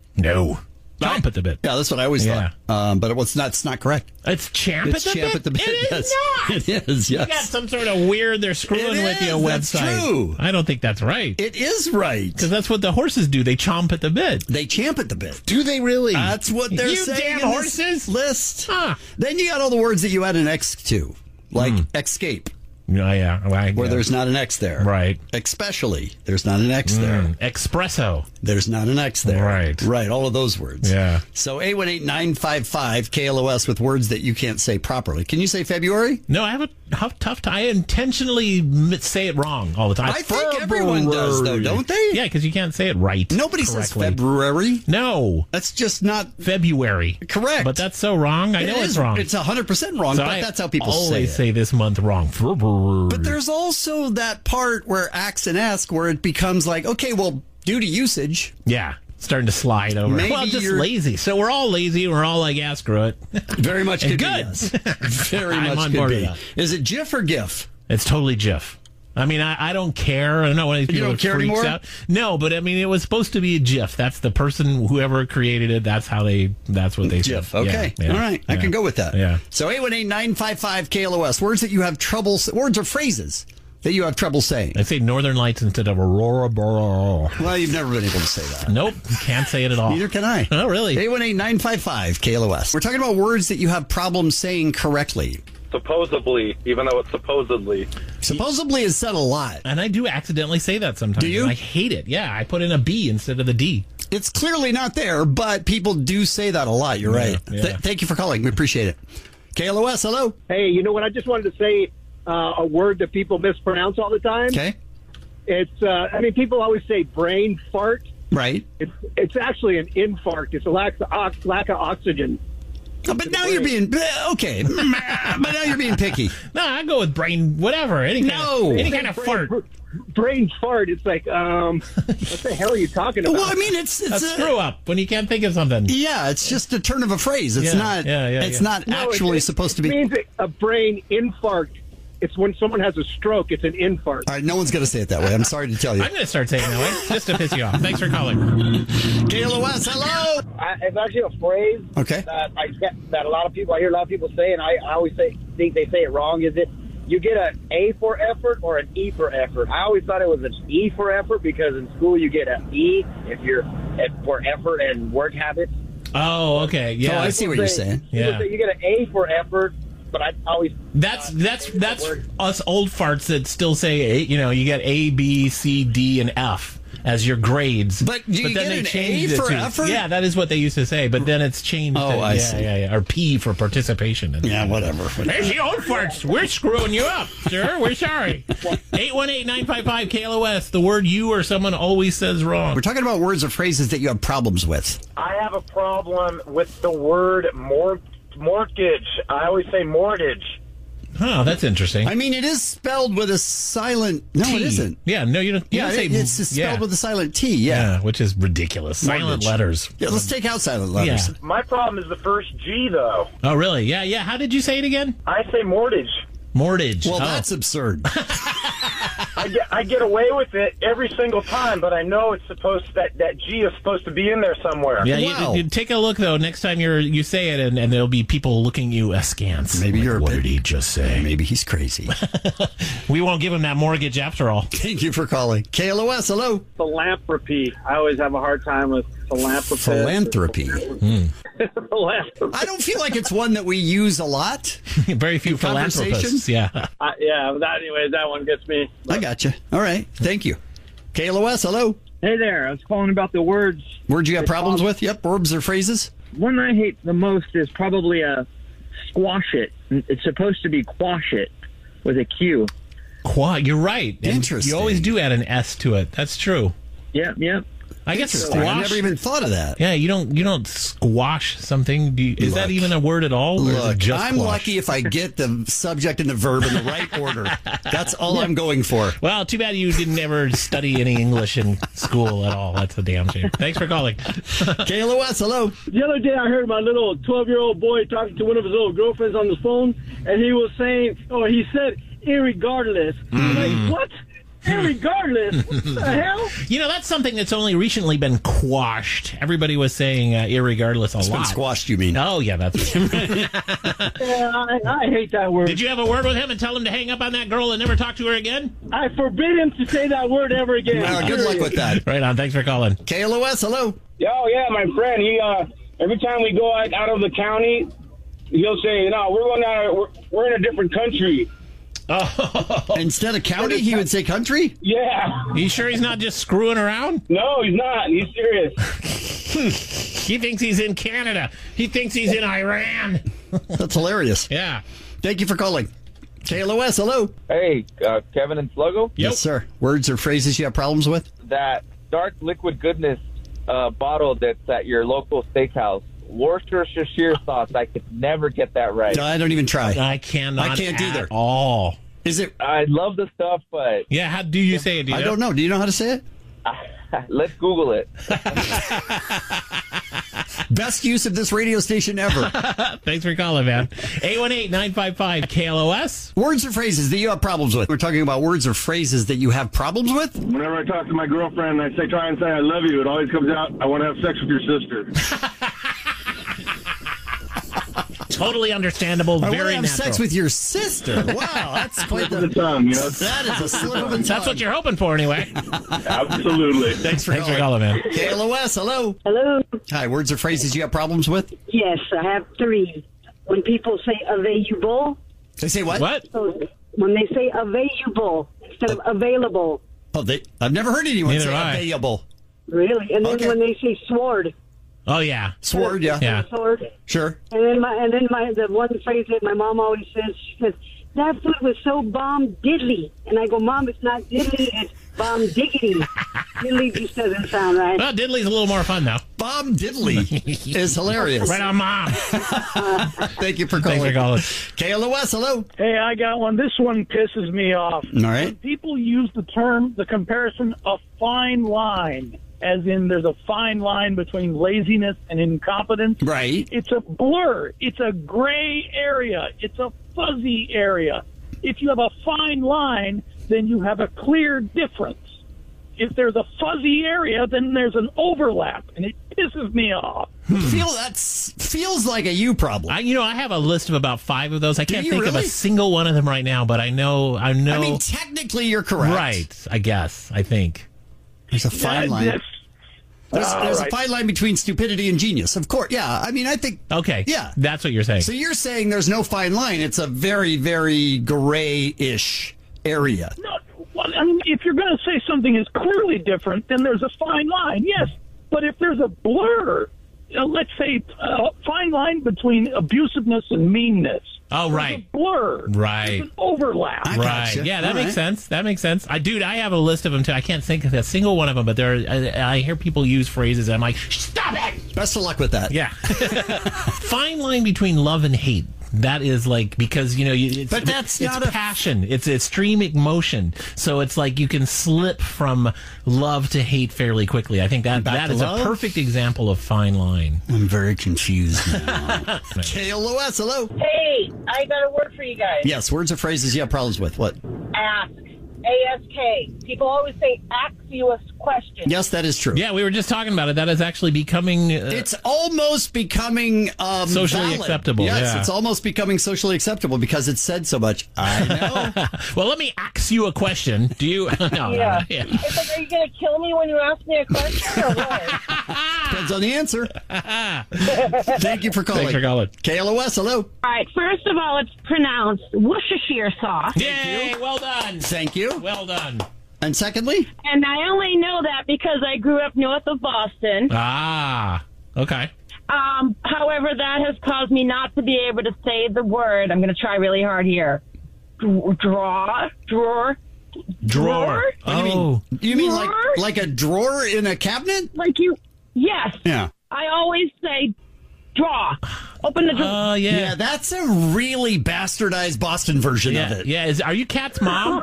No. Chomp at the bit. Yeah, that's what I always thought. But it's not correct. It's champ at the bit? At the bit. It is not. It is, yes. You got some sort of weird, they're screwing with you website. That's true. I don't think that's right. It is right. Because that's what the horses do. They chomp at the bit. They champ at the bit. Do they really? That's what they're saying. You damn horses. List. Huh. Then you got all the words that you add an X to, like escape. Yeah. Where there's not an X there. Right. Especially, there's not an X there. Espresso. There's not an X there. Right. All of those words. Yeah. So 818-955-KLOS with words that you can't say properly. Can you say February? No, I have a tough time. I intentionally say it wrong all the time. I think everyone does, though, don't they? Yeah, because you can't say it right. Nobody says February. No. That's just not February. Correct. But that's so wrong. I know it's wrong. It's 100% wrong, but that's how people say it. I always say this month wrong. But there's also that part where ax and ask where it becomes like, okay, well, due to usage. Yeah. Starting to slide over. Maybe well, just lazy. So we're all lazy. We're all like, yeah, screw it. Very much could good. be. Yes. Very much on could board be. with that. Is it GIF or GIF? It's totally GIF. I mean, I don't care. I don't know when you don't care freaks anymore? Out. No, but I mean, it was supposed to be a GIF. That's the person, whoever created it. That's what they GIF. said. Okay. Yeah. All right. I can go with that. Yeah. So 818-955-KLOS. Words that you have trouble, words or phrases that you have trouble saying. I say Northern Lights instead of Aurora Boreal. Well, you've never been able to say that. Nope. Can't say it at all. Neither can I. Oh, really? 818-955-KLOS. We're talking about words that you have problems saying correctly. Supposedly, even though it's supposedly. Supposedly is said a lot. And I do accidentally say that sometimes. Do you? And I hate it. Yeah, I put in a B instead of the D. It's clearly not there, but people do say that a lot. You're right. Yeah. Thank you for calling. We appreciate it. KLOS, hello. Hey, you know what? I just wanted to say a word that people mispronounce all the time. Okay. It's, people always say brain fart. Right. It's actually an infarct. It's a lack of oxygen. Oh, but now you're being okay. But now you're being picky. No, I go with brain, whatever. Any kind of fart. Brain fart. It's like, what the hell are you talking about? Well, I mean, it's a screw up when you can't think of something. Yeah, it's just a turn of a phrase. It's not. It's not actually supposed to be. It means a brain infarct. It's when someone has a stroke. It's an infarct. All right, no one's going to say it that way. I'm sorry to tell you. I'm going to start saying it that way just to piss you off. Thanks for calling. KLOS, hello. It's actually a phrase that that a lot of people, I hear a lot of people say, and I always think they say it wrong. Is it you get an A for effort or an E for effort? I always thought it was an E for effort because in school you get an E if you're for effort and work habits. Oh, okay. Yeah. Oh, I see what you're saying. Yeah. You get an A for effort but I always That's us old farts that still say, you get A, B, C, D, and F as your grades. But do you then get they an changed A it for to, effort? Yeah, that is what they used to say. But then it's changed. Oh, I see. Yeah. Or P for participation. Yeah, whatever. There's the old farts. We're screwing you up, sir. We're sorry. 818-955-KLOS. The word you or someone always says wrong. We're talking about words or phrases that you have problems with. I have a problem with the word mortgage. I always say mortgage. Oh, that's interesting. I mean, it is spelled with a silent... No, T. it isn't. Yeah, no, you don't. It's spelled with a silent T, yeah. Which is ridiculous. Silent letters. Yeah, let's take out silent letters. Yeah. My problem is the first G, though. Oh, really? Yeah. How did you say it again? I say mortgage. Mortgage. Well, that's absurd. I get away with it every single time, but I know it's supposed that G is supposed to be in there somewhere. Yeah, you take a look, though, next time you say it, and there'll be people looking you askance. Maybe you're what did he just say? Maybe he's crazy. We won't give him that mortgage after all. Thank you for calling. KLOS, hello. Philanthropy. I always have a hard time with philanthropy. Philanthropy. I don't feel like it's one that we use a lot. Very few philanthropists. Yeah. Anyways, that one gets me. I gotcha. All right. Thank you. KLOS, hello. Hey there. I was calling about the words. Words you have problems with? Yep. Verbs or phrases? One I hate the most is probably squash it. It's supposed to be quash it with a Q. You're right. Interesting. You always do add an S to it. That's true. Yep. I guess Interesting. squash. I never even thought of that. Yeah, you don't squash something. Is that even a word at all? Or is it just I'm squash? lucky if I get the subject and the verb in the right order. That's all I'm going for. Well, too bad you didn't ever study any English in school at all. That's a damn shame. Thanks for calling. KLOS, hello. The other day I heard my little 12-year-old boy talking to one of his little girlfriends on the phone, and he was saying, he said, irregardless. I'm like, what? Irregardless? What the hell? That's something that's only recently been quashed. Everybody was saying irregardless a It's lot. been squashed, you mean? Oh, yeah, that's Yeah, I hate that word. Did you have a word with him and tell him to hang up on that girl and never talk to her again? I forbid him to say that word ever again. Well, good luck with that. Right on. Thanks for calling. KLOS, hello. Yo, yeah, my friend. He every time we go out of the county, he'll say, "No, we're going out. We're in a different country." Oh. Instead of county, he would say country? Yeah. You sure he's not just screwing around? No, he's not. He's serious. He thinks he's in Canada. He thinks he's in Iran. That's hilarious. Yeah. Thank you for calling. KLOS, hello. Hey, Kevin and Sluggo? Yes, sir. Words or phrases you have problems with? That dark liquid goodness bottle that's at your local steakhouse. Worcestershire sauce. I could never get that right. No, I don't even try. I can't either. At all. Is it? I love the stuff, but yeah. How do you say it? I don't know. Do you know how to say it? Let's Google it. Best use of this radio station ever. Thanks for calling, man. 818-955-KLOS. Words or phrases that you have problems with. We're talking about words or phrases that you have problems with. Whenever I talk to my girlfriend and try and say I love you, it always comes out, I want to have sex with your sister. Totally understable. I Very want to have natural. sex with your sister. Wow, that's quite the tongue. That is a slip of the tongue. That's what you're hoping for, anyway. Absolutely. Thanks for calling, man. KLOS, hello. Hello. Hi, words or phrases you have problems with? Yes, I have three. When people say available. They say what? What? So when they say available instead of available. Oh, I've never heard anyone Neither say have I. available. Really? And then when they say sword. Oh, yeah. Sword, yeah. Sword. Sure. And then the one phrase that my mom always says, she says, that food was so bomb diddly. And I go, Mom, it's not diddly, it's bomb diggity. Diddly just doesn't sound right. Well, diddly's a little more fun, though. Bomb diddly is hilarious. Right on, Mom. Thank you for calling. Thanks for calling. KLOS, hello. Hey, I got one. This one pisses me off. All right. When people use the comparison, a fine line, as in there's a fine line between laziness and incompetence. Right. It's a blur. It's a gray area. It's a fuzzy area. If you have a fine line, then you have a clear difference. If there's a fuzzy area, then there's an overlap, and it pisses me off. Feels like a you problem. I have a list of about 5 of those. I can't you think of really? a single one of them right now, but I know. I mean, technically, you're correct. Right, I guess. I think. There's a fine line. There's a fine line between stupidity and genius, of course. Yeah, I mean, I think... Okay, yeah, that's what you're saying. So you're saying there's no fine line. It's a very, very gray-ish area. No, well, I mean, if you're going to say something is clearly different, then there's a fine line, yes. But if there's a blur, let's say a fine line between abusiveness and meanness. Oh, right. There's a blur. Right. There's an overlap. Right. Yeah, that makes sense. That makes sense. I have a list of them, too. I can't think of a single one of them, but I hear people use phrases, and I'm like, stop it! Best of luck with that. Yeah. Fine line between love and hate. That is like, because, but that's not a passion. It's extreme emotion. So it's like you can slip from love to hate fairly quickly. I think that is a perfect example of fine line. I'm very confused now. KLOS, hello. Hey, I got a word for you guys. Yes, words or phrases you have problems with. What? Ask. A-S-K. People always say, ask you a question. Yes, that is true. Yeah, we were just talking about it. That is actually becoming... it's almost becoming... socially valid. acceptable. Yes, yeah. It's almost becoming socially acceptable because it's said so much. I know. Well, let me ask you a question. Do you... No, yeah. Yeah. It's like, are you going to kill me when you ask me a question or what? Depends on the answer. Thank you for calling. Thanks for calling. KLOS, hello. All right, first of all, it's pronounced Worcestershire sauce. Yay, well done. Thank you. Well done. And secondly? And I only know that because I grew up north of Boston. Ah, okay. However, that has caused me not to be able to say the word. I'm going to try really hard here. Drawer. Drawer. Oh. You mean like a drawer in a cabinet? Like you, yes. Yeah. I always say draw. Open the drawer. Oh, Yeah, that's a really bastardized Boston version of it. Yeah, are you Kat's mom?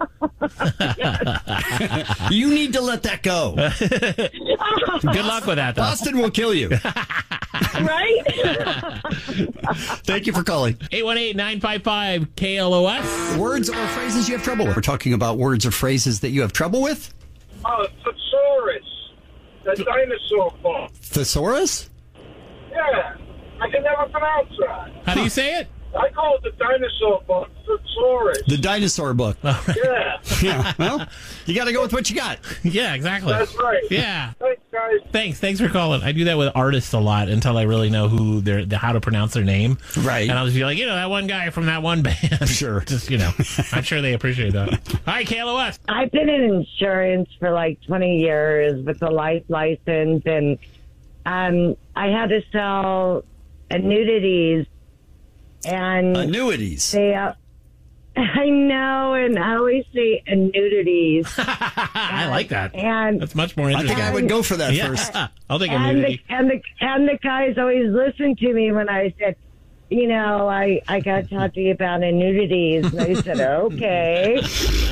You need to let that go. Good luck with that, though. Boston will kill you. Right? Thank you for calling. 818-955-KLOS. Words or phrases you have trouble with. We're talking about words or phrases that you have trouble with. Thesaurus. The dinosaur book. Thesaurus? Yeah. I can never pronounce that. How do you say it? I call it the dinosaur book. Thesaurus. The dinosaur book. Yeah. Yeah. Well, you got to go with what you got. Yeah, exactly. That's right. Yeah. Thanks, guys. Thanks for calling. I do that with artists a lot until I really know who how to pronounce their name. Right. And I'll just be like, that one guy from that one band. Sure. Just, I'm sure they appreciate that. Hi, KLOS. I've been in insurance for like 20 years with a life license, and I had to sell annuities. And annuities. I know, and I always say annuities. I like that. And that's much more interesting. I think I would go for that first. I'll take annuity. And the guys always listen to me when I said, I got to talk to you about annuities. And I said, okay.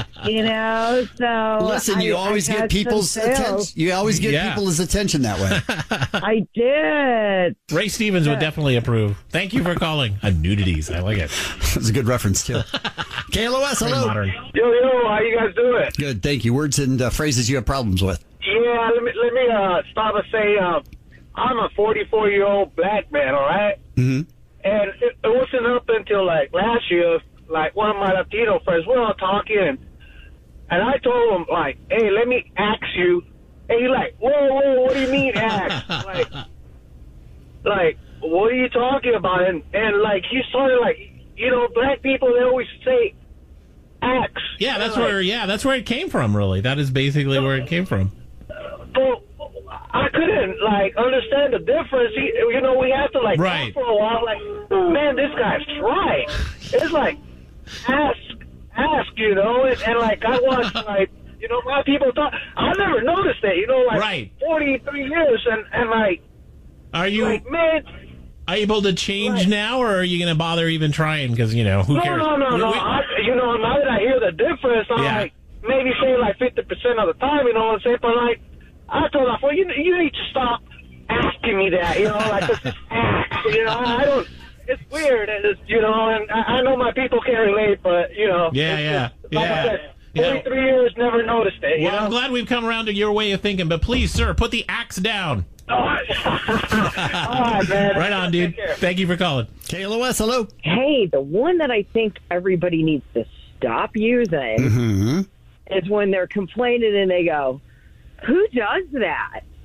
So listen, you always get people's attention. You always get people's attention that way. I did. Ray Stevens would definitely approve. Thank you for calling. Annuities. I like it. That's a good reference too. KLOS, hello. Modern. Yo, how you guys doing? Good, thank you. Words and phrases you have problems with. Yeah, let me stop and say I'm a 44-year-old black man, all right? Mm-hmm. And it wasn't up until like last year, like one of my Latino friends, we were all talking, and I told him like, hey, let me ask you. And he's like, whoa, what do you mean ask? like, what are you talking about? And like he started like, black people, they always say ask. Yeah, that's where it came from. Really, that is basically where it came from. But I couldn't understand the difference. We have to talk for a while. Like, man, this guy's right. It's like ask, and I watch my people talk. I never noticed it. 43 years, and are you man? Are you able to change now, or are you going to bother even trying? Because who cares? No. Now that I hear the difference, I'm maybe say 50% of the time. You know what I'm saying? But I told her, well, you need to stop asking me that. Just ask. I don't. It's weird. It's, and I know my people can't relate, but Yeah. Like I said, 43 years, never noticed it. Well, I'm glad we've come around to your way of thinking, but please, sir, put the axe down. All right, man. Right on, dude. Thank you for calling. KLOS, hello. Hey, the one that I think everybody needs to stop using is when they're complaining and they go, who does that?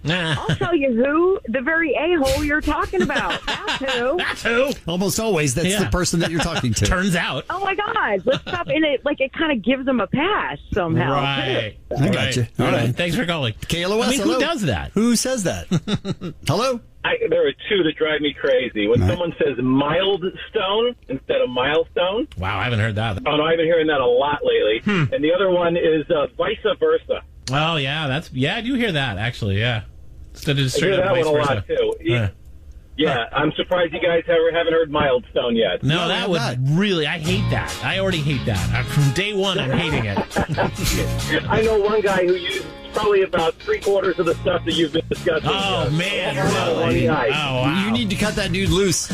I'll tell you who, the very a-hole you're talking about. That's who. That's who. Almost always, that's the person that you're talking to. Turns out. Oh my God! Let's stop. And it kind of gives them a pass somehow. Right. I got you. All right. Thanks for calling. KLOS, I mean, hello. who does that? Who says that? Hello? There are two that drive me crazy. When someone says milestone instead of milestone. Wow, I haven't heard that. Oh, no, I've been hearing that a lot lately. And the other one is vice versa. Oh, yeah, I do hear that, actually, yeah. Instead of straight I hear up that vice one a versa. lot, too. Yeah, I'm surprised you guys haven't heard milestone yet. No, that would really, I hate that. I already hate that. From day one, I'm hating it. I know one guy who used probably about 3/4 of the stuff that you've been discussing. Oh, man. Really? Oh, wow. You need to cut that dude loose.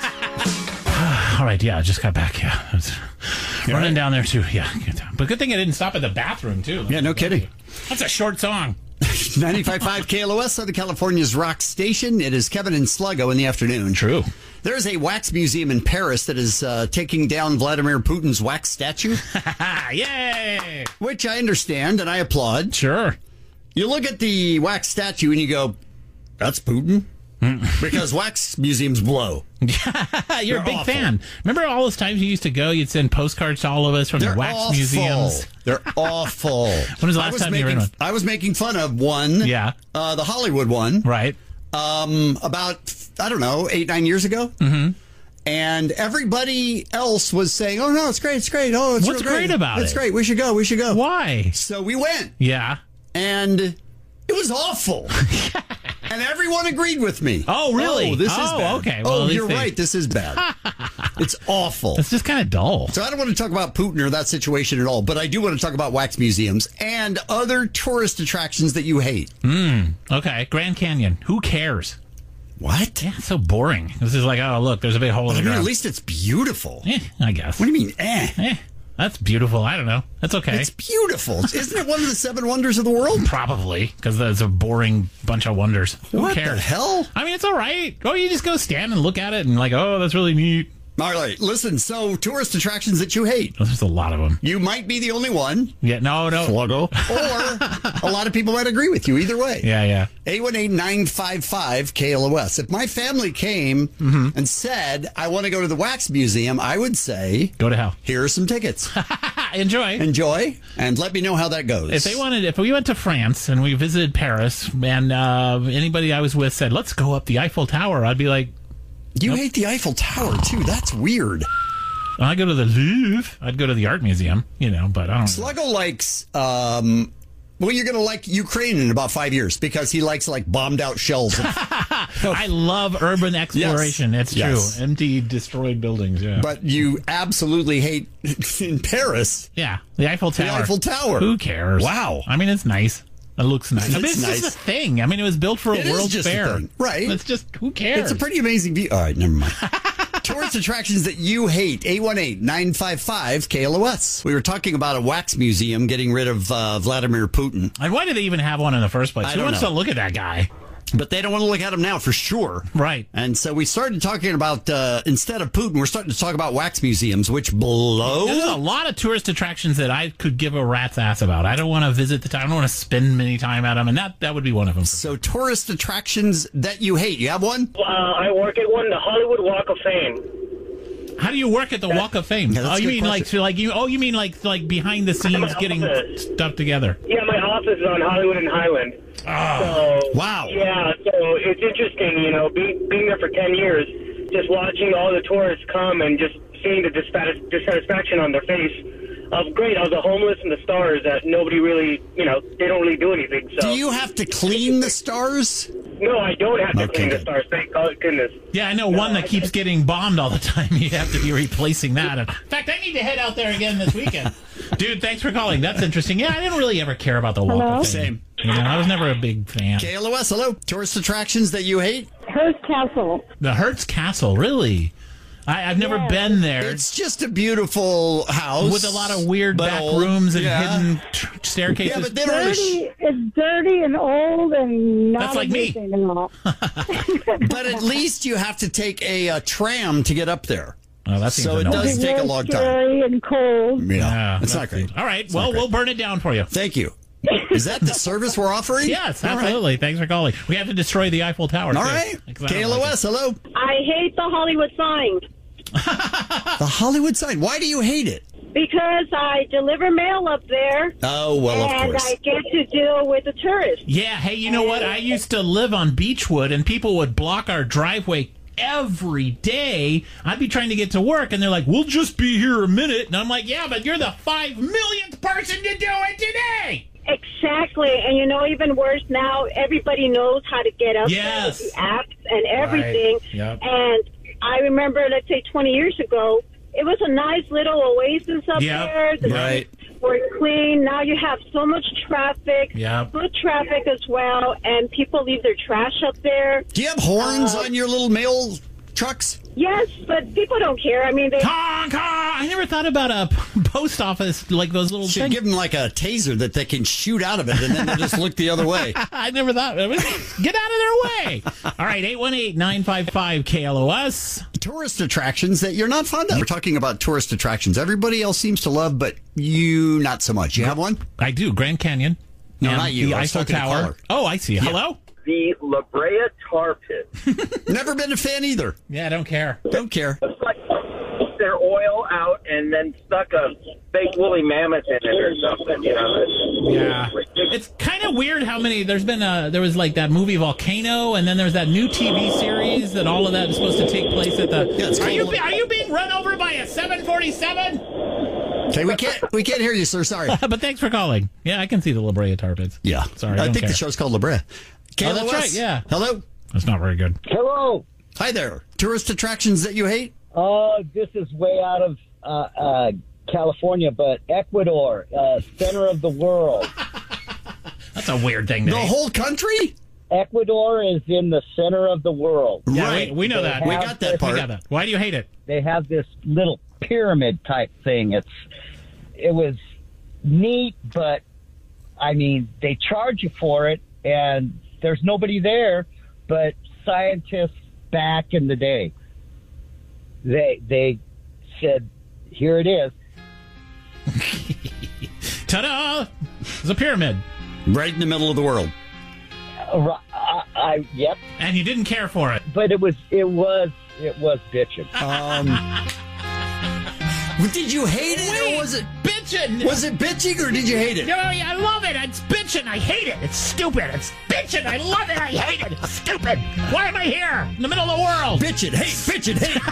All right, yeah, I just got back, yeah. I was running down there, too, yeah. But good thing I didn't stop at the bathroom, too. Yeah, no kidding. That's a short song. 95.5 KLOS, Southern California's rock station. It is Kevin and Sluggo in the afternoon. True. There is a wax museum in Paris that is taking down Vladimir Putin's wax statue. Yay! Which I understand and I applaud. Sure. You look at the wax statue and you go, that's Putin? Because wax museums blow. You're a big awful. fan. Remember all those times you used to go? You'd send postcards to all of us from the wax awful. museums. They're awful. When was the last time you were in one? I was making fun of one. Yeah. The Hollywood one. Right. About, 8-9 years ago. Mm-hmm. And everybody else was saying, oh, no, it's great, it's great. Oh, it's What's real great about It's it? great. We should go. Why? So we went. Yeah. And it was awful. And everyone agreed with me. Oh, really? Oh, this is bad. Okay. Well, oh, at least you're right. This is bad. It's awful. It's just kind of dull. So I don't want to talk about Putin or that situation at all, but I do want to talk about wax museums and other tourist attractions that you hate. Okay. Grand Canyon. Who cares? What? Yeah, it's so boring. This is like, oh, look, there's a big hole in the ground. At least it's beautiful. I guess. What do you mean, That's beautiful. I don't know. That's okay. It's beautiful. Isn't it one of the 7 wonders of the world? Probably, because that's a boring bunch of wonders. Who What cares? the hell? I mean, it's all right. Oh, you just go stand and look at it and like, oh, that's really neat. All right, listen, so tourist attractions that you hate. There's a lot of them. You might be the only one. Yeah, no. Sluggo. Or a lot of people might agree with you either way. Yeah. 818-955-KLOS. If my family came and said, I want to go to the wax museum, I would say, go to hell. Here are some tickets. Enjoy, and let me know how that goes. If we went to France and we visited Paris and anybody I was with said, let's go up the Eiffel Tower, I'd be like, you hate the Eiffel Tower, too. That's weird. When I go to the Louvre, I'd go to the art museum, but I don't. Sluggo likes, you're going to like Ukraine in about 5 years because he likes, bombed out shells. I love urban exploration. Yes. It's true. Empty, destroyed buildings, yeah. But you absolutely hate, in Paris. Yeah, the Eiffel Tower. The Eiffel Tower. Who cares? Wow. I mean, it's nice. It looks nice. It's nice. just a thing. I mean, it was built for a World's Fair. Right. It's just, who cares? It's a pretty amazing view. All right, never mind. Tourist attractions that you hate. 818-955-KLOS. We were talking about a wax museum getting rid of Vladimir Putin. And why did they even have one in the first place? Who wants to look at that guy? But they don't want to look at him now for sure. Right. And so we started talking about, instead of Putin, we're starting to talk about wax museums, which blow. There's a lot of tourist attractions that I could give a rat's ass about. I don't want to visit the town. I don't want to spend many time at them, and that would be one of them. So tourist attractions that you hate. You have one? I work at one, the Hollywood Walk of Fame. How do you work at the Walk of Fame? Yeah, you mean like behind the scenes getting stuff together? Yeah, my office is on Hollywood and Highland. Oh, so, wow. Yeah, so it's interesting, being there for 10 years, just watching all the tourists come and just seeing the dissatisfaction on their face of, great, I was the homeless and the stars that nobody really, they don't really do anything. So. Do you have to clean the stars? No, I don't have to clean the stars, thank goodness. Yeah, I know one that keeps getting bombed all the time. You have to be replacing that. In fact, I need to head out there again this weekend. Dude, thanks for calling. That's interesting. Yeah, I didn't really ever care about the Walk of Fame. Same. I was never a big fan. KLOS, hello. Tourist attractions that you hate? Hearst Castle. The Hertz Castle, really? I've never been there. It's just a beautiful house. With a lot of weird back rooms and hidden staircases. Yeah, but they don't It's dirty and old and not That's like me. But at least you have to take a tram to get up there. Oh, that seems so it does take a long time. Scary and cold. Yeah, it's not great. All right, well, we'll burn it down for you. Thank you. Is that the service we're offering? Yes, absolutely. Thanks for calling. We have to destroy the Eiffel Tower. All right. KLOS, hello. I hate the Hollywood sign The Hollywood sign. Why do you hate it? because I deliver mail up there. Oh, well, of and course. I get to deal with the tourists. Yeah, hey, you know what? I used to live on Beechwood, and people would block our driveway every day. I'd be trying to get to work, and they're like, we'll just be here a minute. And I'm like, yeah, but you're the 5 millionth person to do it today. Exactly. And you know, even worse now, everybody knows how to get up Yes. there with the apps and everything. Right. Yep. And I remember, let's say 20 years ago, it was a nice little oasis up there. The streets were clean. Now you have so much traffic, foot traffic as well, and people leave their trash up there. Do you have horns on your little mail trucks? Yes, but people don't care. I mean, they... Honk, honk. I never thought about a post office, like those little Should things. give them like a taser that they can shoot out of it, and then they'll just look the other way. I never thought. Get out of their way. All right, 818-955-KLOS. Tourist attractions that you're not fond of. We're talking about tourist attractions everybody else seems to love, but you not so much. You have one? I do. Grand Canyon. No, and not you. The I was Eiffel talking to Tower. caller. Oh, I see. Yeah. Hello? The La Brea Tar Pit. Never been a fan either. Yeah, I don't care. Don't care. It's like their oil out and then stuck a fake woolly mammoth in it or something, you know. Yeah. It's kind of weird how many, there was like that movie Volcano, and then there's that new TV series that all of that is supposed to take place at the... Yeah, are you being run over by a 747? Okay, we can't hear you, sir. Sorry. But thanks for calling. Yeah, I can see the La Brea Tar Pits. Yeah. Sorry, I don't think care. the show's called La Brea. Oh, that's KLOS. right, yeah. Hello. That's not very good. Hello. Hi there. Tourist attractions that you hate? This is way out of California, but Ecuador, center of the world. That's a weird thing to The hate. whole country? Ecuador is in the center of the world. Yeah, Right. we know They that. We have got that this- part. We got that. Why do you hate it? They have this little pyramid type thing. It was neat, but I mean, they charge you for it, and there's nobody there. But scientists back in the day, they said, "Here it is." Ta-da! It's a pyramid. Right in the middle of the world. Yep. And you didn't care for it. But it was bitching. Did you hate it, or was it bitching? Was it bitching, or did you hate it? No, I love it. It's bitching. I hate it. It's stupid. It's bitching. I love it. I hate it. It's stupid. Why am I here in the middle of the world? Bitching, hate, bitching, hate.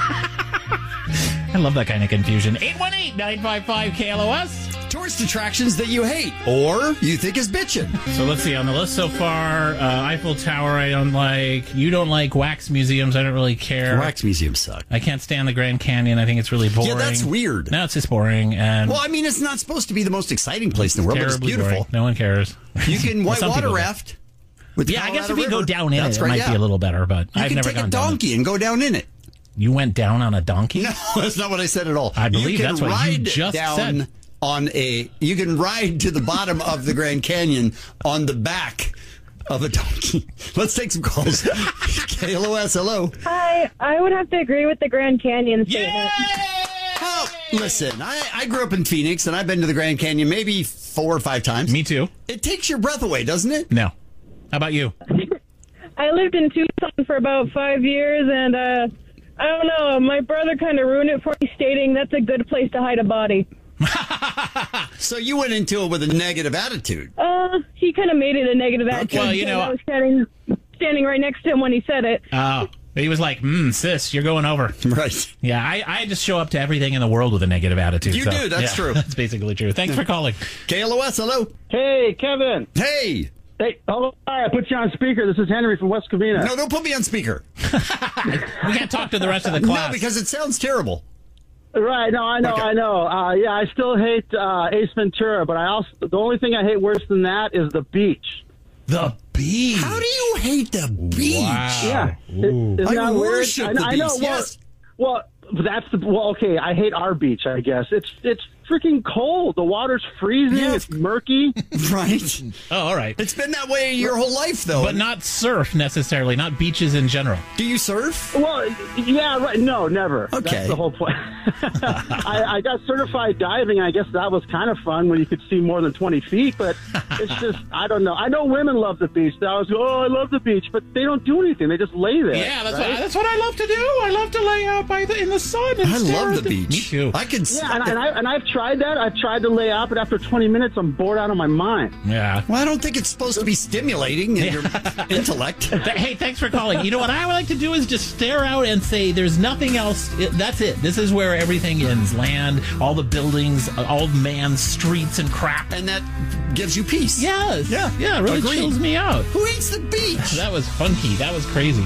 I love that kind of confusion. 818-955-KLOS. Tourist attractions that you hate, or you think is bitching. So let's see. On the list so far, Eiffel Tower I don't like. You don't like wax museums. I don't really care. Wax museums suck. I can't stand the Grand Canyon. I think it's really boring. Yeah, that's weird. No, it's just boring. And Well, I mean, it's not supposed to be the most exciting place in the world, but it's terribly beautiful. boring. No one cares. You can Well, white some water people do. raft. With the Yeah, I guess if Colorado you go River. down in That's it, right, it might yeah. be a little better, but You I've can never take gone a down it. donkey and go down in it. You went down on a donkey? No, that's not what I said at all. I believe you can that's what you ride just down said. on a. You can ride to the bottom of the Grand Canyon on the back of a donkey. Let's take some calls. KLOS, hello. Hi, I would have to agree with the Grand Canyon statement. Oh, listen, I grew up in Phoenix, and I've been to the Grand Canyon maybe 4 or 5 times. Me too. It takes your breath away, doesn't it? No. How about you? I lived in Tucson for about 5 years, and I don't know, my brother kind of ruined it for me, stating that's a good place to hide a body. So you went into it with a negative attitude. He kind of made it a negative attitude. Well, you know- I was standing right next to him when he said it. Oh, he was like, sis, you're going over. Right. Yeah, I just show up to everything in the world with a negative attitude. You so, do, that's yeah, true. That's basically true. Thanks for calling. KLOS, hello. Hey, Kevin. Hey. Hey, hello. Hi, I put you on speaker. This is Henry from West Covina. No, don't put me on speaker. We can't talk to the rest of the class. No, because it sounds terrible. Right, no, I know, Okay. I know. Yeah, I still hate Ace Ventura, but the only thing I hate worse than that is the beach. The beach? How do you hate the beach? Wow. Yeah. Isn't I that weird? worship the I know. beach, yes. Well, okay. I hate our beach. I guess it's freaking cold. The water's freezing. Yeah. It's murky. Right. Oh, all right. It's been that way your whole life, though. But not surf necessarily, not beaches in general. Do you surf? Well, yeah, right. No, never. Okay. That's the whole point. I got certified diving. I guess that was kind of fun when you could see more than 20 feet, but it's just, I don't know. I know women love the beach. They always go, oh, I love the beach, but they don't do anything. They just lay there. Yeah, right? that's what I love to do. I love to lay out in the sun. And I stare love at the beach. Me too. I can. Yeah, and I've tried that. I've tried to lay out, but after 20 minutes, I'm bored out of my mind. Yeah. Well, I don't think it's supposed to be stimulating in your intellect. Hey, thanks for calling. You know what I would like to do is just stare out and say, "There's nothing else. That's it. This is where everything ends. Land, all the buildings, all man's streets and crap, and that gives you peace." Yes. Yeah. Yeah. It really Agreed. chills me out. Who eats the beach? That was funky. That was crazy.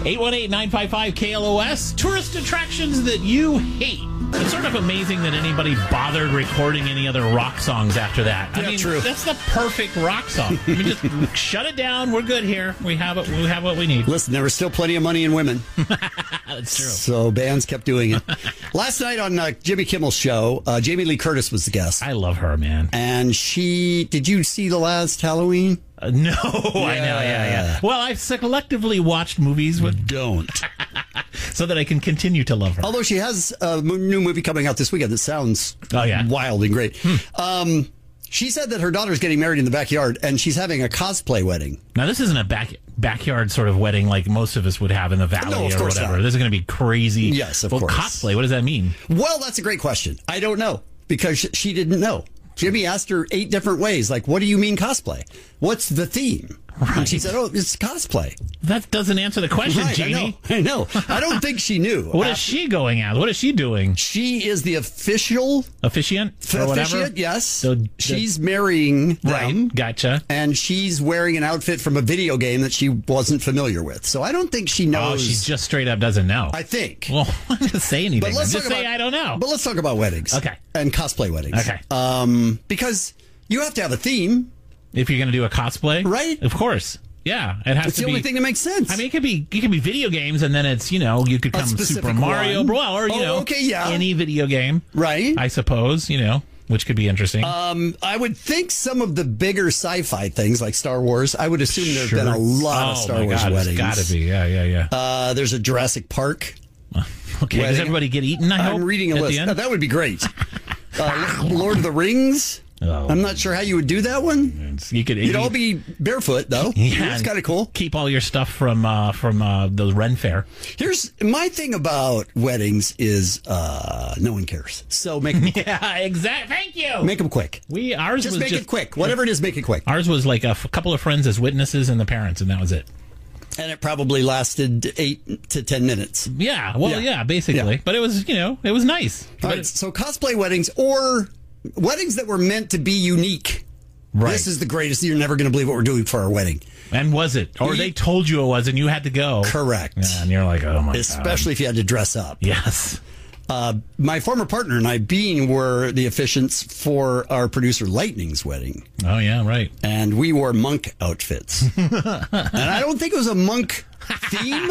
818-955-KLOS. Tourist attractions that you hate. It's sort of amazing that anybody bothered recording any other rock songs after that. I mean, true. That's the perfect rock song. I mean, just shut it down. We're good here. We have it. We have what we need. Listen, there was still plenty of money in women. That's true. So bands kept doing it. Last night on Jimmy Kimmel's show, Jamie Lee Curtis was the guest. I love her, man. And did you see the last Halloween? No, I know, yeah. Well, I've selectively watched movies with... Don't. So that I can continue to love her. Although she has a new movie coming out this weekend that sounds wild and great. She said that her daughter's getting married in the backyard, and she's having a cosplay wedding. Now, this isn't a backyard sort of wedding like most of us would have in the valley or whatever. Not. This is going to be crazy. Yes, of course. Cosplay, what does that mean? Well, that's a great question. I don't know, because she didn't know. Jimmy asked her 8 different ways, like, what do you mean cosplay? What's the theme? Right. And she said, oh, it's cosplay. That doesn't answer the question, Right, Jamie. I know. I don't think she knew. What is she going as? What is she doing? She is the officiant or whatever? Yes. So she's marrying them. Right, gotcha. And she's wearing an outfit from a video game that she wasn't familiar with. So I don't think she knows. Oh, she just straight up doesn't know. I think. Well, I'm going to say anything. But let's just talk say I don't know. But let's talk about weddings. Okay. And cosplay weddings. Okay. Because you have to have a theme. If you're going to do a cosplay? Right. Of course. Yeah, it has it's to be. the only thing that makes sense. I mean, it could be video games, and then it's, you could come Super Mario, or any video game, right? I suppose, which could be interesting. I would think some of the bigger sci-fi things like Star Wars. I would assume there's been a lot of Star Wars weddings. It's got to be, yeah. There's a Jurassic Park. Okay, wedding. Does everybody get eaten? I'm reading a list. That would be great. Lord of the Rings. Oh. I'm not sure how you would do that one. You'd all be barefoot, though. Yeah, it's kind of cool. Keep all your stuff from the Ren Fair. Here's my thing about weddings is no one cares. So make them quick. Yeah, exactly. Thank you. Make them quick. Ours just was make it quick. Whatever it is, make it quick. Ours was like a couple of friends as witnesses and the parents, and that was it. And it probably lasted 8 to 10 minutes. Yeah. Well, yeah basically. Yeah. But it was, it was nice. All right, so cosplay weddings or weddings that were meant to be unique. Right. This is the greatest. You're never going to believe what we're doing for our wedding. And was it? Or they told you it was and you had to go. Correct. Yeah, and you're like, oh my God. Especially if you had to dress up. Yes. My former partner and I, were the officiants for our producer Lightning's wedding. Oh, yeah, right. And we wore monk outfits. And I don't think it was a monk theme.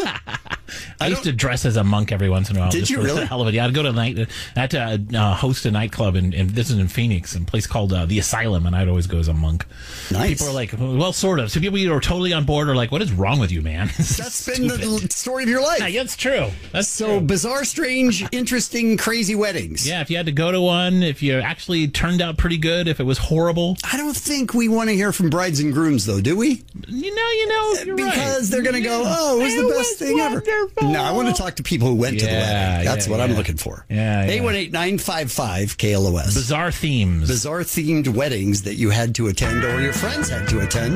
I used to dress as a monk every once in a while. Did you really? Hell of it. Yeah, I'd go to I had to host a nightclub, and this is in Phoenix, in a place called The Asylum, and I'd always go as a monk. Nice. People are like, well, sort of. So people either are totally on board or like, what is wrong with you, man? That's been the story of your life. Yeah, that's true. That's true. Bizarre, strange, interesting, crazy weddings. Yeah, if you had to go to one, if you actually turned out pretty good, if it was horrible. I don't think we want to hear from brides and grooms, though, do we? You're because they're going to go, oh, it was the best thing ever. No, I want to talk to people who went to the wedding. That's what I'm looking for. Yeah. 818-955-KLOS. Bizarre themes. Bizarre themed weddings that you had to attend or your friends had to attend.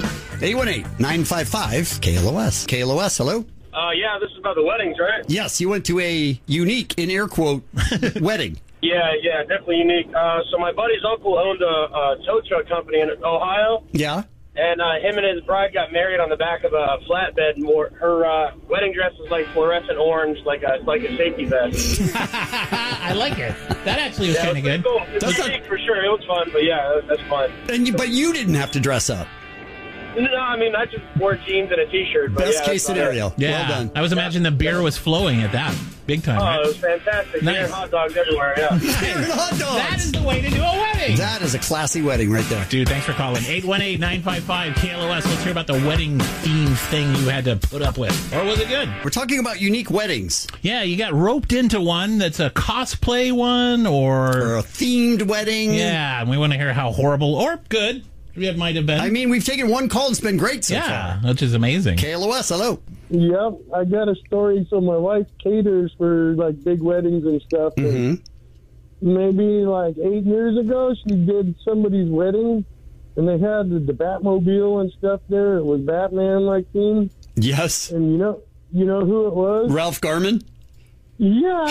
818-955-KLOS. KLOS, hello? Yeah, this is about the weddings, right? Yes, you went to a unique, in air quote, wedding. Yeah, definitely unique. So my buddy's uncle owned a tow truck company in Ohio. Yeah. And him and his bride got married on the back of a flatbed. And her wedding dress was like fluorescent orange, like a safety vest. I like it. That actually was kind of good. Cool. It was unique for sure. It was fun, but yeah, that's fun. But you didn't have to dress up. No, I mean, I just wore jeans and a T-shirt. But Best yeah, case scenario. Yeah. Well done. I was imagining the beer was flowing at that. Big time, Oh, right? it was fantastic. Nice. Beer and hot dogs everywhere, yeah. Beer and hot dogs. That is the way to do a wedding. That is a classy wedding right there. Dude, thanks for calling. 818-955-KLOS. Let's hear about the wedding theme thing you had to put up with. Or was it good? We're talking about unique weddings. Yeah, you got roped into one that's a cosplay one or a themed wedding. Yeah, and we want to hear how horrible or good it might have been. I mean, we've taken one call and it's been great so far. Which is amazing. KLOS, hello. Yep, I got a story. So my wife caters for like big weddings and stuff. And maybe like 8 years ago, she did somebody's wedding, and they had the Batmobile and stuff there. It was Batman like theme. Yes. And you know who it was? Ralph Garman. Yeah.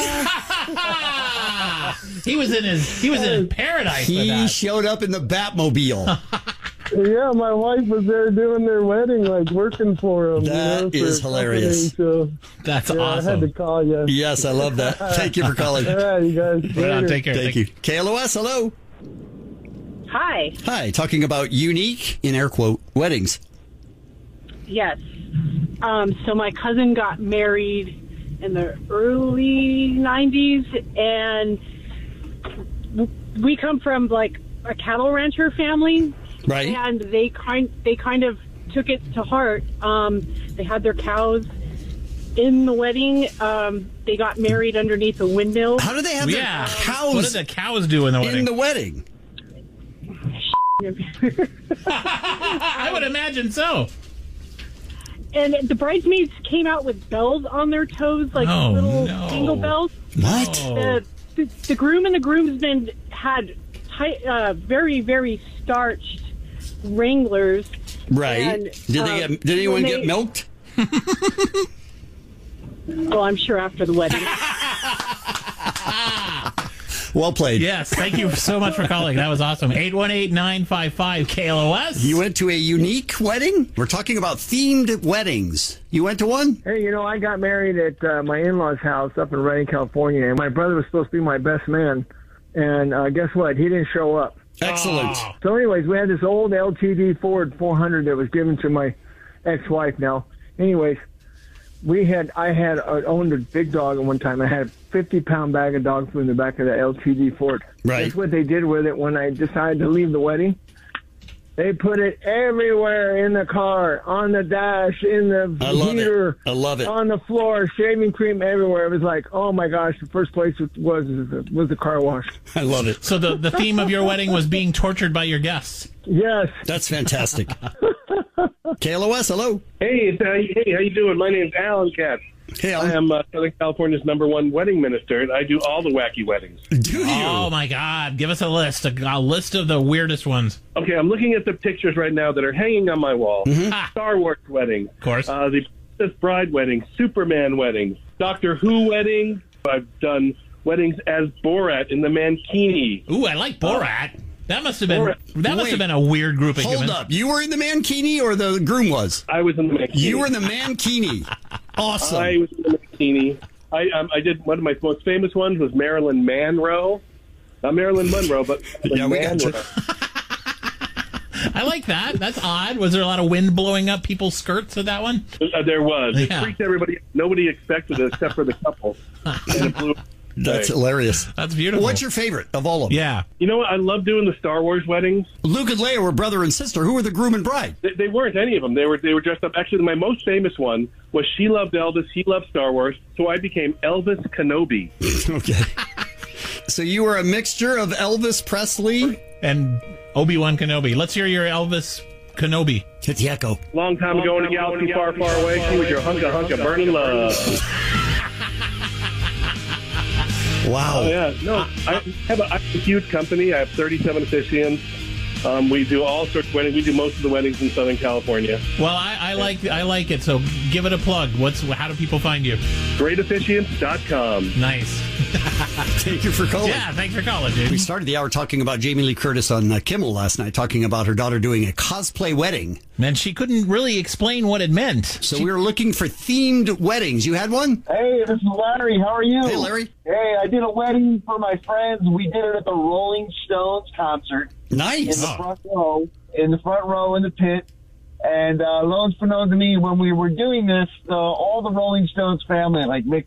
He was in paradise. He with that. showed up in the Batmobile. Yeah, my wife was there doing their wedding, like working for them. That is hilarious. So, That's I awesome. had to call you. Yes, I love that. Thank you for calling. All right, you guys. Right on, later. take care. Thank you. KLOS, hello. Hi. Hi, talking about unique, in air quote, weddings. Yes. So my cousin got married in the early 90s, and we come from like a cattle rancher family. Right. And they kind of took it to heart. They had their cows in the wedding. They got married underneath a windmill. How do they have their cows? What did the cows do in the wedding? In the wedding. I would imagine so. And the bridesmaids came out with bells on their toes, like little jingle bells. What? The groom and the groomsmen had very, very starched Wranglers. Right. And, Did anyone get milked? Well, I'm sure after the wedding. Well played. Yes, thank you so much for calling. That was awesome. 818-955-KLOS. You went to a unique wedding? We're talking about themed weddings. You went to one? Hey, I got married at my in-laws' house up in Redding, California, and my brother was supposed to be my best man. And guess what? He didn't show up. Excellent. So anyways, we had this old LTD Ford 400 that was given to my ex-wife now. Anyways, I had owned a big dog at one time. I had a 50-pound bag of dog food in the back of the LTD Ford. Right. That's what they did with it when I decided to leave the wedding. They put it everywhere in the car, on the dash, in the heater. I love it. On the floor, shaving cream everywhere. It was like, oh my gosh, the first place was the car wash. I love it. So the theme of your wedding was being tortured by your guests. Yes. That's fantastic. KLOS, hello. Hey, how you doing? My name's Alan Katz. Hey, I am Southern California's #1 wedding minister, and I do all the wacky weddings. Do you? Oh, my God. Give us a list of the weirdest ones. Okay, I'm looking at the pictures right now that are hanging on my wall. Star Wars wedding. Of course. The Princess Bride wedding, Superman wedding, Doctor Who wedding. I've done weddings as Borat in the Mankini. Ooh, I like Borat. That must have been a weird group of humans. Hold up. You were in the Mankini or the groom was? I was in the Mankini. You were in the Mankini. Awesome. I was in the Mankini. I did one of my most famous ones was Marilyn Monroe. Not Marilyn Monroe, but Marilyn Monroe. I like that. That's odd. Was there a lot of wind blowing up people's skirts at that one? There was. It Yeah. freaked everybody. Nobody expected it except for the couple. And it blew That's hilarious. That's beautiful. What's your favorite of all of them? Yeah. You know what? I love doing the Star Wars weddings. Luke and Leia were brother and sister. Who were the groom and bride? They weren't any of them. They were dressed up. Actually, my most famous one was she loved Elvis, he loved Star Wars, so I became Elvis Kenobi. Okay. So you were a mixture of Elvis Presley and Obi-Wan Kenobi. Let's hear your Elvis Kenobi. Hit the echo. Long time ago in a galaxy far, far away, she was your hunk of burning love. Wow. Oh, yeah. No, I have a huge company. I have 37 officiants. We do all sorts of weddings. We do most of the weddings in Southern California. Well, I like it. So give it a plug. How do people find you? GreatOfficiants.com. Nice. Thank you for calling. Yeah, thanks for calling, dude. We started the hour talking about Jamie Lee Curtis on Kimmel last night, talking about her daughter doing a cosplay wedding. And she couldn't really explain what it meant. So we were looking for themed weddings. You had one? Hey, this is Larry. How are you? Hey, Larry. Hey, I did a wedding for my friends. We did it at the Rolling Stones concert. Nice. In the front row in the pit. And lo and behold to me, when we were doing this, all the Rolling Stones family, like Mick,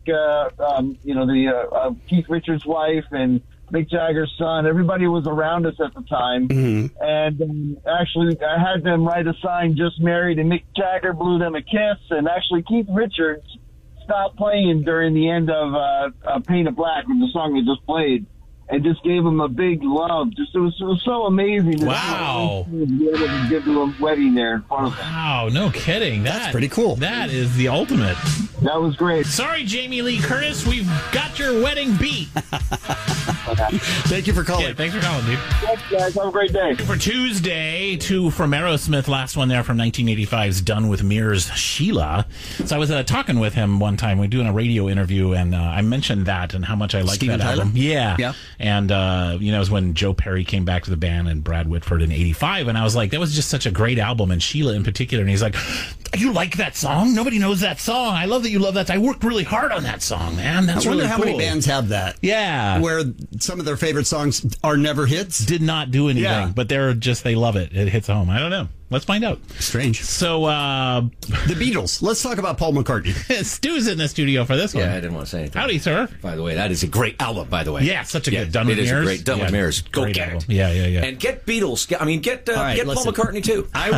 Keith Richards' wife and Mick Jagger's son, everybody was around us at the time. Mm-hmm. And actually, I had them write a sign, "Just Married," and Mick Jagger blew them a kiss. And actually, Keith Richards stopped playing during the end of Paint It Black, when the song we just played, and just gave him a big love. It was so amazing. Wow. To be able to give them a wedding there in front of them. Wow, no kidding. That's pretty cool. That is the ultimate. That was great. Sorry, Jamie Lee Curtis, we've got your wedding beat. Thank you for calling. Yeah, thanks for calling, dude. Thanks, guys. Have a great day. For Tuesday, two from Aerosmith, last one there from 1985's Done With Mirror's Sheila. So I was talking with him one time. We were doing a radio interview, and I mentioned that and how much I liked Steven that Tyler? album. Yeah. And, it was when Joe Perry came back to the band and Brad Whitford in 85. And I was like, that was just such a great album, and Sheila in particular. And he's like, you like that song? Nobody knows that song. I love that you love that. I worked really hard on that song, man. That's I wonder really how cool. many bands have that. Yeah. Where some of their favorite songs are never hits. Did not do anything, but they love it. It hits home. I don't know. Let's find out. Strange. So, the Beatles. Let's talk about Paul McCartney. Stu's in the studio for this one. Yeah, I didn't want to say anything. Howdy, sir. By the way, that is a great album, by the way. Yeah, such a good Done With Mirrors. It is a great Done With Mirrors. Go great get album. it. Yeah. And get Beatles. Get Paul listen. McCartney, too. I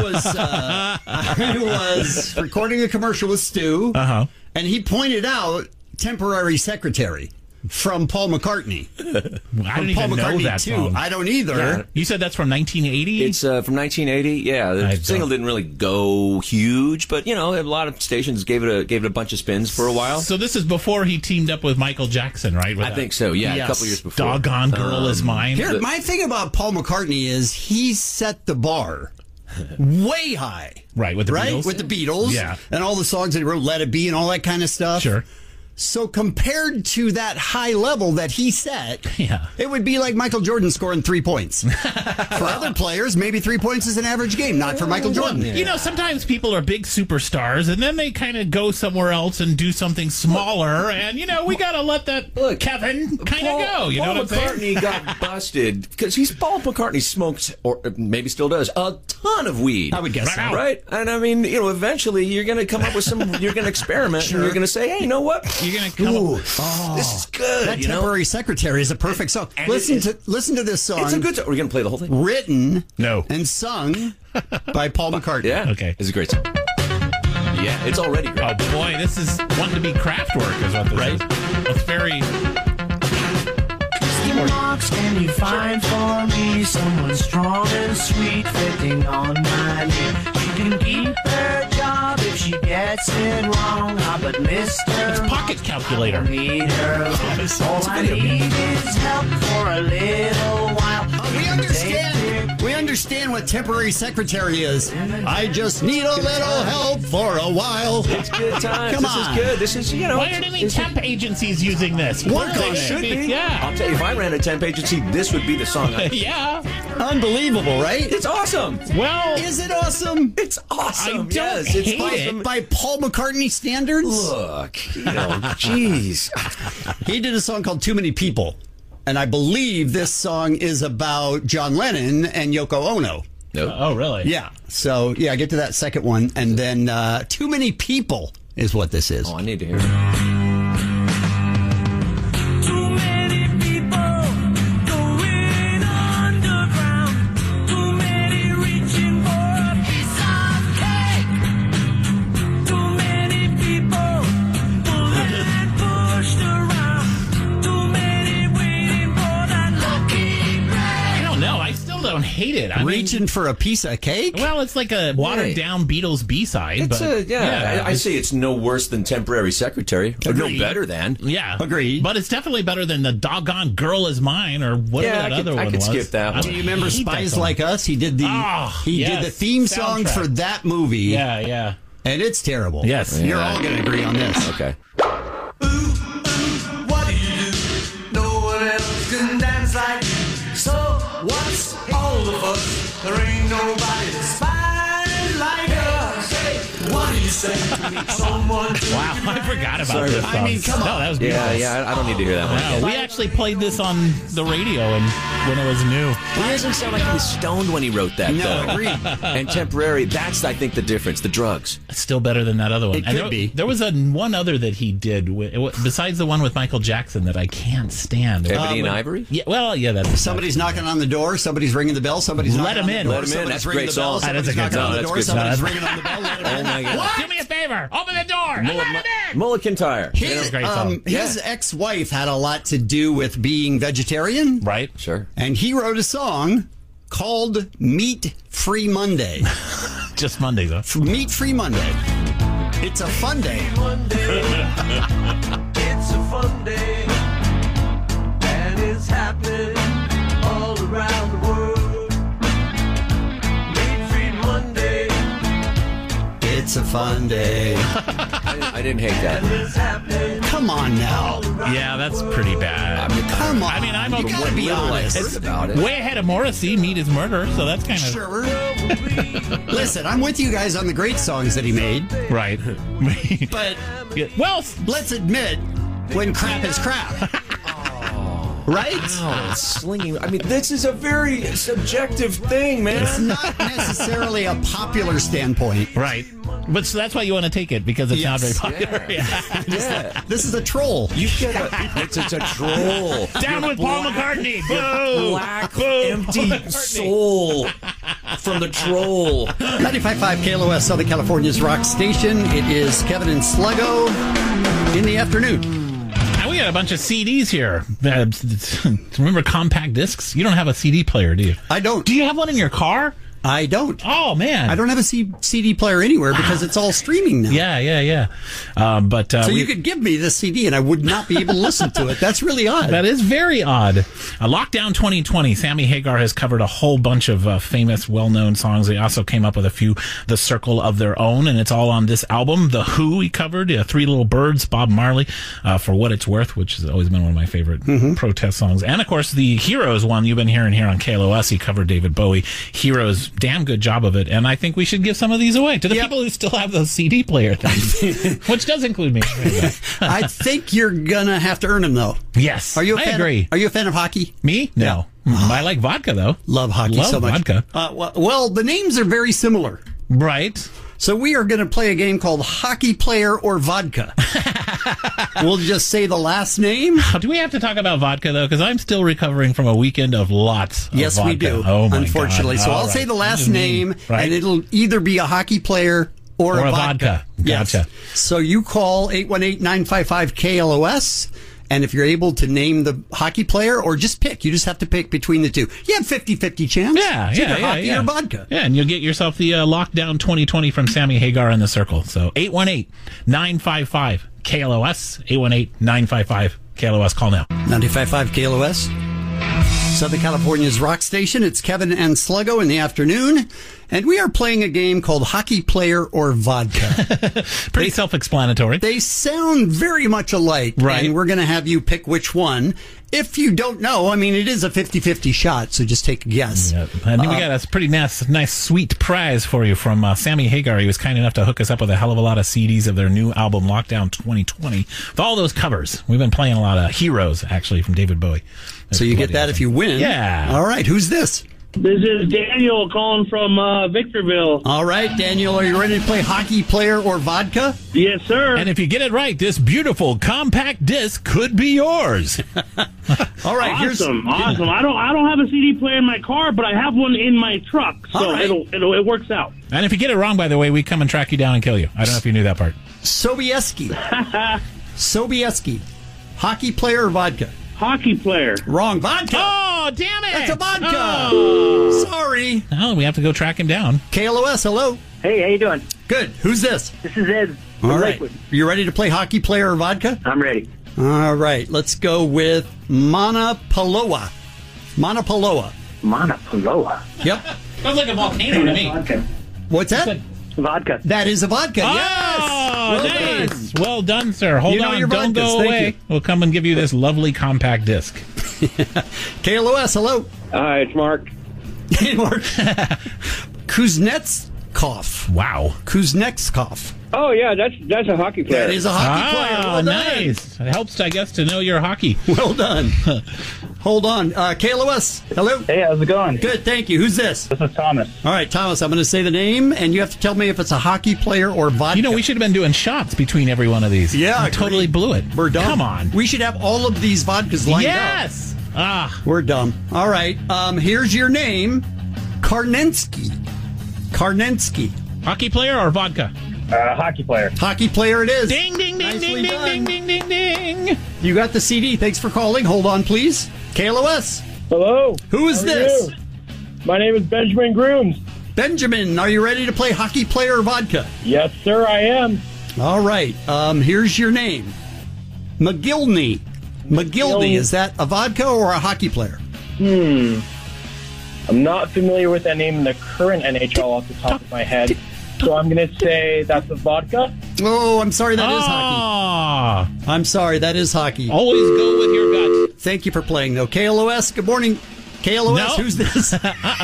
was recording a commercial with Stu, and he pointed out Temporary Secretary from Paul McCartney. I don't even know that song. I don't either. Yeah. You said that's from 1980? It's from 1980. Yeah, the single didn't really go huge, but a lot of stations gave it a bunch of spins for a while. So this is before he teamed up with Michael Jackson, right? I think so. Yeah, Yes. a couple years before. Doggone Girl Is Mine. Here, my thing about Paul McCartney is he set the bar way high. Right, with the Beatles? With the Beatles. Yeah. And all the songs that he wrote, Let It Be and all that kind of stuff. Sure. So compared to that high level that he set, it would be like Michael Jordan scoring 3 points. For other players, maybe 3 points is an average game, not for Michael Jordan. Sometimes people are big superstars, and then they kind of go somewhere else and do something smaller, and, we got to let that Kevin kind of go. You know what I'm saying? Paul McCartney got busted because Paul McCartney smoked, or maybe still does, a ton of weed. I would guess so. Right? And I mean, eventually you're going to come up with you're going to experiment, and you're going to say, hey, you know what? You're going to come up. This is good. That Temporary Secretary is a perfect song. Listen to this song. It's a good song. We're going to play the whole thing? Written and sung by Paul McCartney. Yeah. Okay. It's a great song. Yeah, it's already great. Oh, boy, this is one to be Kraftwerk is what this is. It's very... Marks, can you find for me someone strong and sweet fitting on my knee? She can keep her job if she gets it wrong. But Mr. It's Pocket Calculator. I need her love. All I need is help for a little while. We understand what Temporary Secretary is. I just need a little help for a while. It's good times. Come This on. is good. This is, Why aren't any temp agencies using this? Work They on it. should be. Yeah. I'll tell you, if I ran a temp agency, this would be the song. Yeah. Unbelievable, right? It's awesome. Well, Is it awesome? It's awesome. I don't yes, it's hate awesome. it. By Paul McCartney standards? Look, jeez. He did a song called Too Many People. And I believe this song is about John Lennon and Yoko Ono. Nope. Oh, really? Yeah. So, yeah, get to that second one. And then Too Many People is what this is. Oh, I need to hear it. Too many people going underground. Too many reaching for a piece of cake. Too many people pulled and pushed around. Too many waiting for that lucky break. I don't know. I still don't hate it. I Reaching for a piece of cake? Well, it's like a watered-down Beatles B-side. It's but I say it's no worse than Temporary Secretary. Or no better than. Yeah. Agreed. But it's definitely better than the Doggone Girl Is Mine or whatever Yeah, that I could- other I one could was. skip that one. Do you remember hate that Spies song. Like Us? He did the did the theme song soundtrack. for that movie. Yeah. And it's terrible. Yes. You're Yeah. all going to agree on this. Okay. What do you do? No one else can dance like you. So what's all of us? There ain't nobody to spy like us. What do you Wow, I forgot about this song. I mean, come on. No, that was beautiful. Yeah, I don't need to hear that one. No, we actually played this on the radio when it was new. He doesn't sound like he was stoned when he wrote that, No, though. agreed. And Temporary, that's, I think, the difference, the drugs. Still better than that other one. It could be. There was one other that he did, besides the one with Michael Jackson, that I can't stand. Ebony and Ivory? Yeah, well, yeah, that's... Somebody's knocking on the door, somebody's ringing the bell, somebody's Let knocking him on in. the door, Let him in. somebody's That's a ringing great the bell, song. That's a somebody's good knocking on song. the That's door, good. somebody's ringing on the bell. Let him in. Oh, my God. What? Do me a favor. Open the door. Let him in. Mulligan Tire. His ex-wife had a lot to do with being vegetarian. Right. Sure. And he wrote a song called Meat Free Monday. Just Monday, though. Meat Free Monday. It's a fun day. It's a fun day, and it's happening all around the world. Meat-free Monday. It's a fun day. I didn't hate that. Come on now. Yeah, that's pretty bad. Come on. I mean, I'm You okay. gotta be honest. It's about it. way ahead of Morrissey. Meat is murder, so that's kind of... Sure. Listen, I'm with you guys on the great songs that he made. Right. But, well, let's admit when crap is crap. Right? Wow, slinging. I mean, this is a very subjective thing, man. It's not necessarily a popular standpoint. Right. But so that's why you want to take it, because it's not very popular. Yeah. This is a troll. You get it's a troll. Down with Paul McCartney. Boo! Black, empty soul from the troll. 95.5 KLOS, Southern California's rock station. It is Kevin and Sluggo in the afternoon. We got a bunch of CDs here. Remember compact discs? You don't have a CD player, do you? I don't. Do you have one in your car? I don't. Oh, man. I don't have a CD player anywhere because it's all streaming now. Yeah. So you could give me the CD and I would not be able to listen to it. That's really odd. That is very odd. Lockdown 2020, Sammy Hagar has covered a whole bunch of famous, well-known songs. They also came up with a few, The Circle of Their Own, and it's all on this album. The Who he covered, Three Little Birds, Bob Marley, For What It's Worth, which has always been one of my favorite protest songs. And, of course, the Heroes one you've been hearing here on KLOS. He covered David Bowie. Heroes, damn good job of it, and I think we should give some of these away to the people who still have those CD player things, which does include me. I think you're gonna have to earn them, though. Yes, I agree. Are you a fan of hockey? Me? No. I like vodka, though. Love hockey so much. Vodka. Well, the names are very similar. Right. So we are going to play a game called Hockey Player or Vodka. We'll just say the last name. Do we have to talk about vodka, though? Because I'm still recovering from a weekend of lots of Yes, vodka. we do. Oh, my unfortunately. God. So I'll say the last name, and it'll either be a hockey player or a vodka. Gotcha. Yes. So you call 818-955-KLOS. And if you're able to name the hockey player or just pick, you just have to pick between the two. You have 50-50 chance. Yeah, It's either hockey or vodka. Yeah, and you'll get yourself the Lockdown 2020 from Sammy Hagar in the Circle. So 818-955-KLOS, 818-955-KLOS. Call now. 95.5 KLOS, Southern California's rock station. It's Kevin and Sluggo in the afternoon. And we are playing a game called Hockey Player or Vodka. Pretty self-explanatory. They sound very much alike. Right. And we're going to have you pick which one. If you don't know, I mean, it is a 50-50 shot, so just take a guess. Yep. And we got a pretty nice, sweet prize for you from Sammy Hagar. He was kind enough to hook us up with a hell of a lot of CDs of their new album, Lockdown 2020, with all those covers. We've been playing a lot of Heroes, actually, from David Bowie. So you get that if you win. Yeah. All right, who's this? This is Daniel calling from Victorville. All right, Daniel, are you ready to play Hockey Player or Vodka? Yes, sir. And if you get it right, this beautiful compact disc could be yours. All right, awesome. I don't have a CD player in my car, but I have one in my truck, so it works out. And if you get it wrong, by the way, we come and track you down and kill you. I don't know if you knew that part. Sobieski. Hockey player or vodka? Hockey player. Wrong. Vodka. Oh, damn it. That's a vodka. Oh. Sorry. Well, we have to go track him down. KLOS, hello. Hey, how you doing? Good. Who's this? This is Ed from All right. Lakewood. You ready to play Hockey Player or Vodka? I'm ready. All right. Let's go with Mauna Paloa. Mauna Paloa. Mauna Paloa. Yep. Sounds like a volcano to me. Vodka. What's that? Vodka. That is a vodka. Oh, Yes. nice. Well done, sir. Hold You know on. your Don't vodkas. go Thank away. you. We'll come and give you this lovely compact disc. KLOS, hello. Hi, it's Mark. Hey, Mark. Kuznetsov. Wow. Kuznetsov. Oh, yeah, that's a hockey player. That is a hockey player. Well nice. It helps, I guess, to know your hockey. Well done. Hold on. KLOS, hello? Hey, how's it going? Good, thank you. Who's this? This is Thomas. All right, Thomas, I'm going to say the name, and you have to tell me if it's a hockey player or vodka. You know, we should have been doing shots between every one of these. Yeah, I totally blew it. We're dumb. Come on. We should have all of these vodkas lined up. Yes! We're dumb. All right, here's your name. Karnensky. Hockey player or vodka? Hockey player. Hockey player it is. Ding, ding, ding, Nicely ding, done. ding, ding, ding, ding, ding. You got the CD. Thanks for calling. Hold on, please. KLOS. Hello. Who is How are this? you? My name is Benjamin Grooms. Benjamin, are you ready to play hockey player or vodka? Yes, sir, I am. All right. Here's your name. McGillney. McGillney, is that a vodka or a hockey player? I'm not familiar with that name in the current NHL off the top of my head, so I'm going to say that's a vodka. Oh, I'm sorry, that is hockey. I'm sorry, that is hockey. Always go with your gut. Thank you for playing, though. KLOS, good morning. KLOS, No. who's this?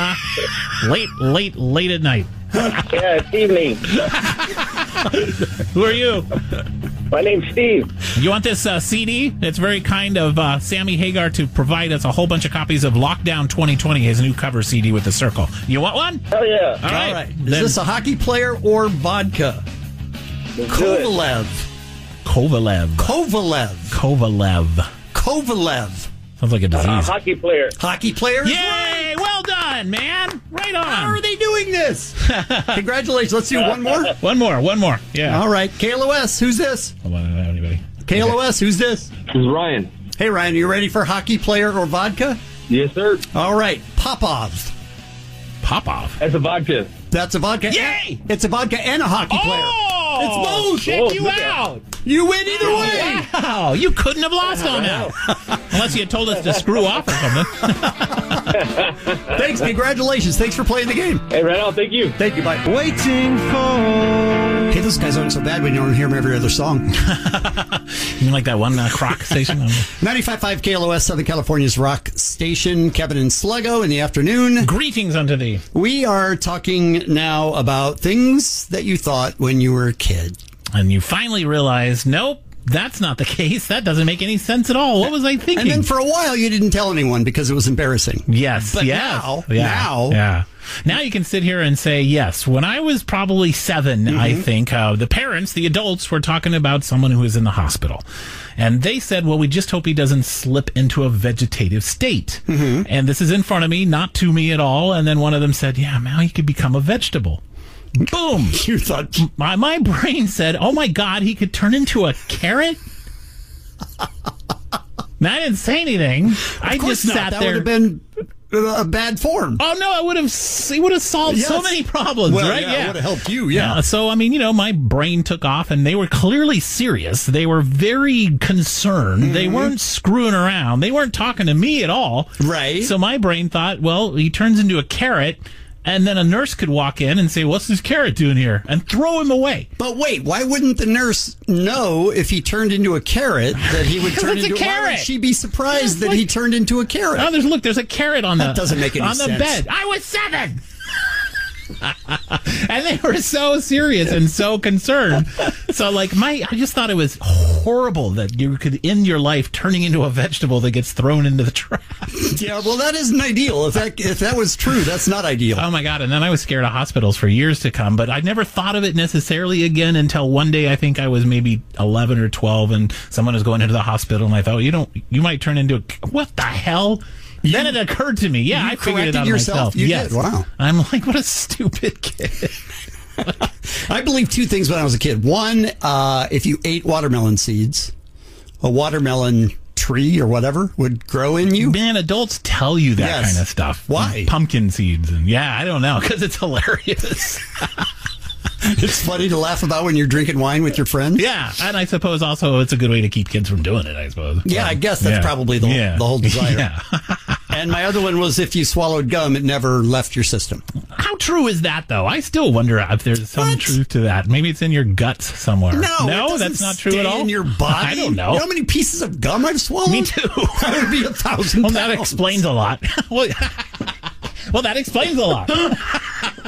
Late at night. Yeah, it's evening. Who are you? My name's Steve. You want this CD? It's very kind of Sammy Hagar to provide us a whole bunch of copies of Lockdown 2020, his new cover CD with the circle. You want one? Hell yeah. All right. All right. Is this a hockey player or vodka? Kovalev. Sounds like a disease. Hockey player. Hockey player is Yay! right. Well done, man. Right on. How are they doing this? Congratulations. Let's do one more. One more. Yeah. All right. KLOS, who's this? Hold on, I don't have anybody. KLOS, who's this? This is Ryan. Hey, Ryan, are you ready for hockey player or vodka? Yes, sir. All right. Popov. That's a vodka. That's a vodka. Yay! It's a vodka and a hockey player. It's both. Check you out. You win either way. Wow, you couldn't have lost on that. Unless you had told us to screw off or something. Thanks. Congratulations. Thanks for playing the game. Hey, right on. Thank you. Thank you. Bye. Waiting for. Hey, those guys aren't so bad when you don't hear them every other song. You mean like that one Croc station? 95.5 KLOS, Southern California's rock station. Kevin and Sluggo in the afternoon. Greetings unto thee. We are talking now about things that you thought when you were a kid. And you finally realized, nope, that's not the case. That doesn't make any sense at all. What was I thinking? And then for a while, you didn't tell anyone because it was embarrassing. Yes. But yes. now. Now you can sit here and say, yes, when I was probably 7, I think, the parents, the adults, were talking about someone who was in the hospital. And they said, well, we just hope he doesn't slip into a vegetative state. And this is in front of me, not to me at all. And then one of them said, yeah, now he could become a vegetable. Boom. You thought... My brain said, oh, my God, he could turn into a carrot? And I didn't say anything. I just sat that there. Would have been a bad form. Oh no! It would have solved so many problems, well, right? Yeah, it would have helped you. Yeah. So I mean, my brain took off, and they were clearly serious. They were very concerned. They weren't screwing around. They weren't talking to me at all. Right. So my brain thought, well, he turns into a carrot. And then a nurse could walk in and say, what's this carrot doing here? And throw him away. But wait, why wouldn't the nurse know if he turned into a carrot that he would turn into a carrot? Why would she be surprised that he turned into a carrot? Oh, there's a carrot on that doesn't make any sense. The bed. I was 7. And they were so serious and so concerned. So, I just thought it was horrible that you could end your life turning into a vegetable that gets thrown into the trash. Yeah, well, that isn't ideal. If that was true, that's not ideal. Oh, my God. And then I was scared of hospitals for years to come. But I never thought of it necessarily again until one day I think I was maybe 11 or 12 and someone was going into the hospital. And I thought, you might turn into what the hell? Then it occurred to me. Yeah, I figured it out myself. You did. Wow. I'm like, what a stupid kid. I believe 2 things when I was a kid. One, if you ate watermelon seeds, a watermelon tree or whatever would grow in you. Man, adults tell you that kind of stuff. Why? Pumpkin seeds. And I don't know, because it's hilarious. It's funny to laugh about when you're drinking wine with your friends. Yeah, and I suppose also it's a good way to keep kids from doing it, I suppose. Yeah, I guess that's probably the whole desire. Yeah. And my other one was if you swallowed gum, it never left your system. How true is that, though? I still wonder if there's some truth to that. Maybe it's in your guts somewhere. No, that's not true at all. In your body, I don't know. You know how many pieces of gum I've swallowed? Me too. That would be 1,000 Well, that explains a lot. Well, that explains a lot.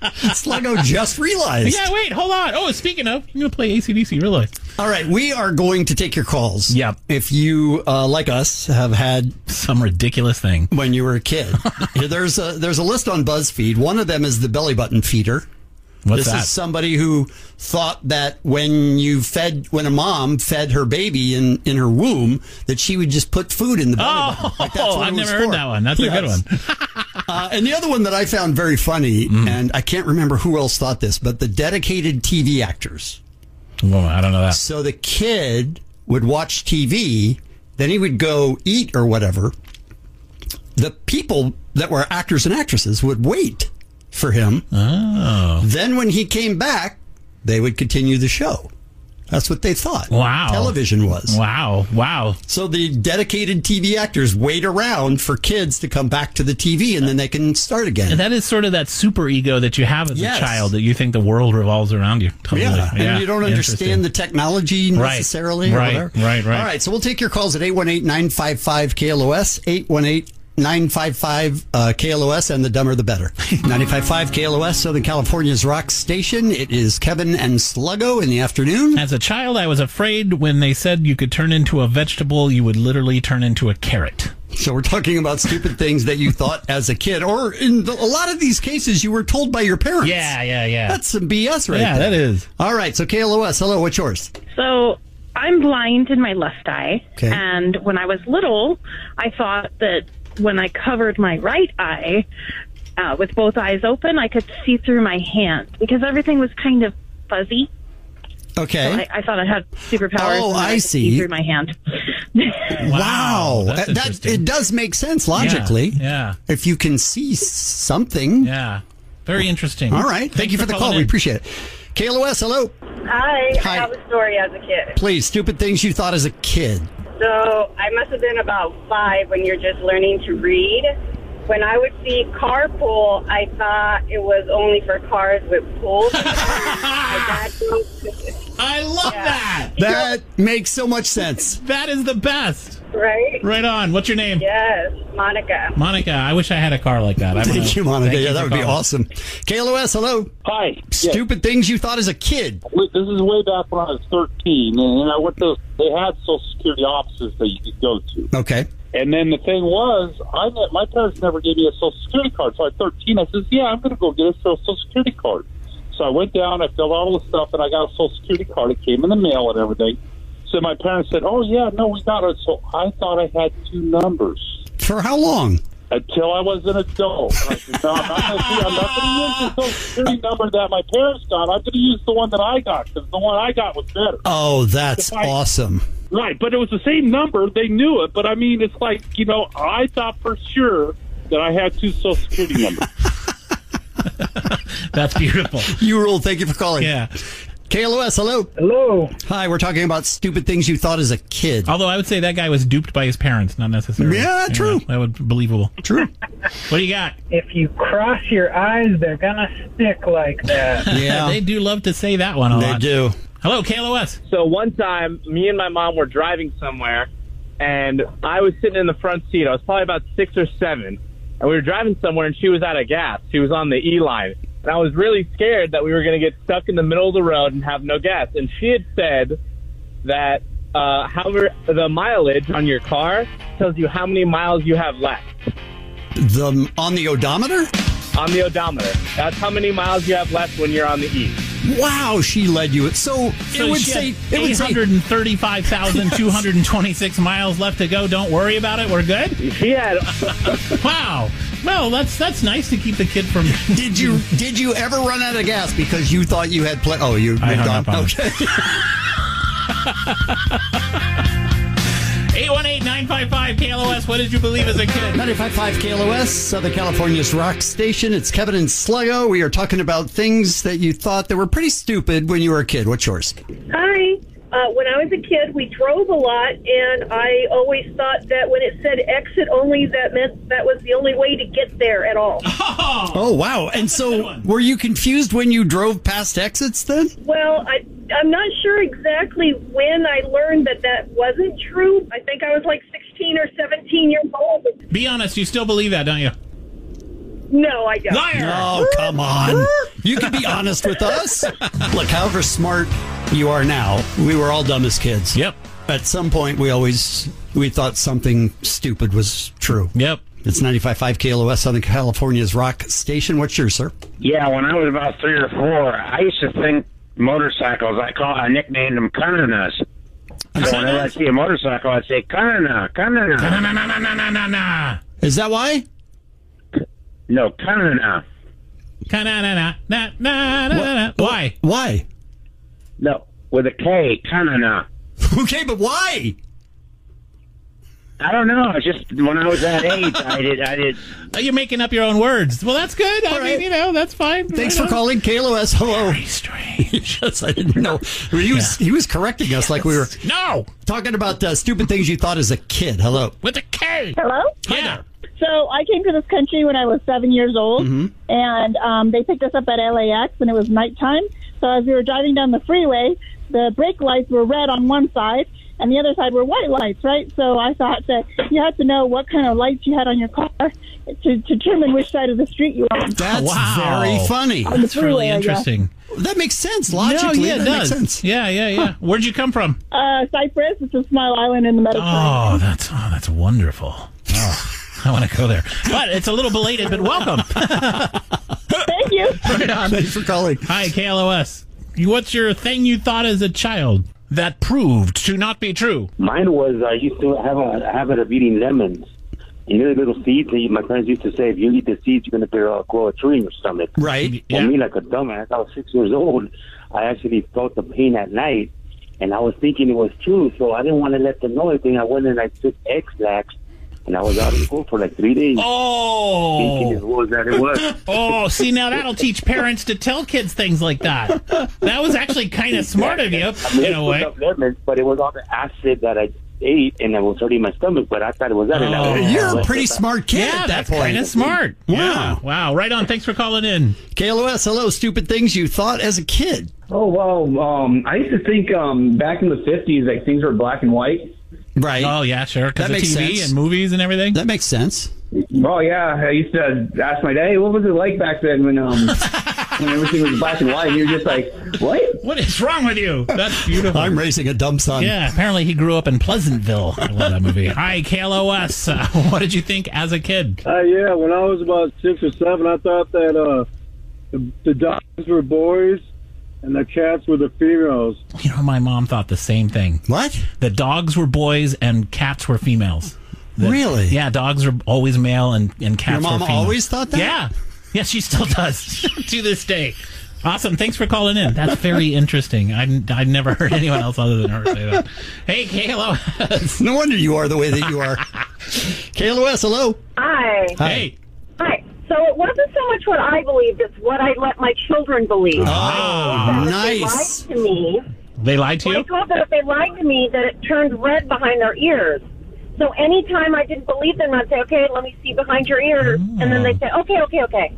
Sluggo just realized. Yeah, wait, hold on. Oh, speaking of, I'm going to play AC/DC. Realize. All right, we are going to take your calls. Yep. If you, like us, have had some ridiculous thing when you were a kid. There's a list on BuzzFeed. One of them is the belly button feeder. What's this that? is somebody who thought that when a mom fed her baby in her womb, that she would just put food in the belly button. Like that's what I've it was never heard for. that one. That's a good one. And the other one that I found very funny, and I can't remember who else thought this, but the dedicated TV actors. Well, I don't know that. So the kid would watch TV, then he would go eat or whatever. The people that were actors and actresses would wait for him. Oh. Then when he came back, they would continue the show. That's what they thought. Wow. Television was. Wow. So the dedicated TV actors wait around for kids to come back to the TV, and then they can start again. And that is sort of that super ego that you have as Yes. a child, that you think the world revolves around you. Totally. Yeah, and you don't understand the technology necessarily. Right. Or whatever. Right. All right, so we'll take your calls at 818-955-KLOS, 818-955-KLOS, and the dumber the better. 95.5 KLOS, Southern California's rock station. It is Kevin and Sluggo in the afternoon. As a child, I was afraid when they said you could turn into a vegetable, you would literally turn into a carrot. So we're talking about stupid things that you thought as a kid, or in a lot of these cases, you were told by your parents. Yeah. That's some BS right there. Yeah, that is. All right, so KLOS, hello, what's yours? So I'm blind in my left eye. Okay. And when I was little, I thought that when I covered my right eye with both eyes open, I could see through my hand because everything was kind of fuzzy. Okay. So I thought I had superpowers. Oh, and I could see. Through my hand. Wow. That's That interesting. it does make sense logically. Yeah. If you can see something. Yeah. Very interesting. All right. Thank you for the call. We appreciate it. KLOS, hello. Hi. Hi. I have a story as a kid. Please, stupid things you thought as a kid. So I must have been about 5 when you're just learning to read. When I would see carpool, I thought it was only for cars with pools. I love that. That makes so much sense. That is the best. Right? Right on. What's your name? Yes, Monica. Monica, I wish I had a car like that. Thank you, Monica. Thank Yeah, you that for would be calling. awesome. KLOS, hello. Hi. Stupid things you thought as a kid. This is way back when I was 13, and I went to. They had Social Security offices that you could go to. Okay. And then the thing was, my parents never gave me a Social Security card. So at 13, I says, "Yeah, I'm going to go get a Social Security card." So I went down, I filled out all the stuff, and I got a Social Security card. It came in the mail and everything. So my parents said, "Oh yeah, no, we got it." So I thought I had 2 numbers. For how long? Until I was an adult. And I said, "No, I'm not going to use the Social Security number that my parents got. I'm going to use the one that I got because the one I got was better." Oh, that's awesome. Right, but it was the same number. They knew it, but I mean, it's like, I thought for sure that I had 2 Social Security numbers. That's beautiful. You rule. Thank you for calling. Yeah. KLOS, hello. Hello. Hi, we're talking about stupid things you thought as a kid. Although I would say that guy was duped by his parents, not necessarily. Yeah, true. That would be believable. True. What do you got? If you cross your eyes, they're gonna stick like that. Yeah. They do love to say that one a lot. They do. Hello, KLOS. So one time, me and my mom were driving somewhere, and I was sitting in the front seat. I was probably about 6 or 7, and we were driving somewhere, and she was out of gas. She was on the E-line, and I was really scared that we were going to get stuck in the middle of the road and have no gas. And she had said that however the mileage on your car tells you how many miles you have left. On the odometer? On the odometer. That's how many miles you have left when you're on the E. Wow, she led you. So it would say 835,226 miles left to go. Don't worry about it. We're good. She had. Wow. Well, that's nice to keep the kid from. Did you ever run out of gas because you thought you had plenty? Oh, you moved I hung on. up on Okay. 818-955-KLOS. What did you believe as a kid? 95.5 KLOS, Southern California's rock station. It's Kevin and Sluggo. We are talking about things that you thought that were pretty stupid when you were a kid. What's yours? Hi. When I was a kid, we drove a lot, and I always thought that when it said exit only, that meant that was the only way to get there at all. Oh, wow. And so were you confused when you drove past exits then? Well, I'm not sure exactly when I learned that wasn't true. I think I was like 16 or 17 years old. Be honest, you still believe that, don't you? No, I don't. Liar! Oh, come on. You can be honest with us. Look, however smart you are now, we were all dumb as kids. Yep. At some point, we thought something stupid was true. Yep. It's 95.5 KLOS, Southern California's rock station. What's yours, sir? Yeah, when I was about 3 or 4, I used to think motorcycles, I nicknamed them Cananas. So whenever I see a motorcycle, I'd say, Canana. Is that why? No, Canana. Why? Why? No, with a K, Canana. Okay, but why? I don't know. It's just when I was that age, I did. You're making up your own words. Well, that's good. I mean, that's fine. Thanks for calling KLOS. Hello. Very strange. Yes, I didn't know. He was correcting us like we were talking about stupid things you thought as a kid. Hello. With a K. Hello? Yeah. So I came to this country when I was 7 years old, and they picked us up at LAX, and it was nighttime. So as we were driving down the freeway, the brake lights were red on one side, and the other side were white lights, right? So I thought that you had to know what kind of lights you had on your car to determine which side of the street you were on. That's very funny. That's really interesting. That makes sense. Logically, it that does. makes sense. Yeah. Where'd you come from? Cyprus. It's a small island in the Mediterranean. That's wonderful. Oh, I want to go there. But it's a little belated, but welcome. Thank you. Right on. Thanks for calling. Hi, KLOS. What's your thing you thought as a child that proved to not be true? Mine was I used to have a habit of eating lemons. You know the little seeds that my parents used to say, if you eat the seeds, you're going to grow a tree in your stomach. Right. For me, like a dumbass, I was 6 years old. I actually felt the pain at night, and I was thinking it was true, so I didn't want to let them know anything. I went and I took X-Lax, and I was out of school for like 3 days. Oh! Thinking it was that it was. Oh, see, now that'll teach parents to tell kids things like that. That was actually kind of smart of you, in a way. Lemons, but it was all the acid that I ate, and it was hurting my stomach, but I thought it was that. You're a pretty smart kid yeah, at that that's point. kind of smart. Wow. Wow. Right on. Thanks for calling in. KLOS, hello. Stupid things you thought as a kid. Oh, well, I used to think back in the 50s, like, things were black and white. Right. Oh, yeah, sure. Because That of makes TV sense. and movies and everything? That makes sense. Oh, yeah. I used to ask my dad, hey, what was it like back then when everything was black and white? And you're just like, what? What is wrong with you? That's beautiful. I'm raising a dumb son. Yeah, apparently he grew up in Pleasantville. I love that movie. Hi, KLOS. What did you think as a kid? Yeah, when I was about 6 or 7, I thought that the dogs were boys and the cats were the females. You know, my mom thought the same thing. What? The dogs were boys and cats were females. Really? Yeah, dogs are always male and cats Your mom were female. always thought that? Yeah. Yeah, she still does to this day. Awesome. Thanks for calling in. That's very interesting. I've never heard anyone else other than her say that. Hey, KLOS. No wonder you are the way that you are. KLOS, hello. Hi. Hey. Hi. So it wasn't so much what I believed, it's what I let my children believe. Oh, nice. They lied to me. They lied to you? I thought that if they lied to me, that it turned red behind their ears. So anytime I didn't believe them, I'd say, okay, let me see behind your ears. And then they'd say, okay.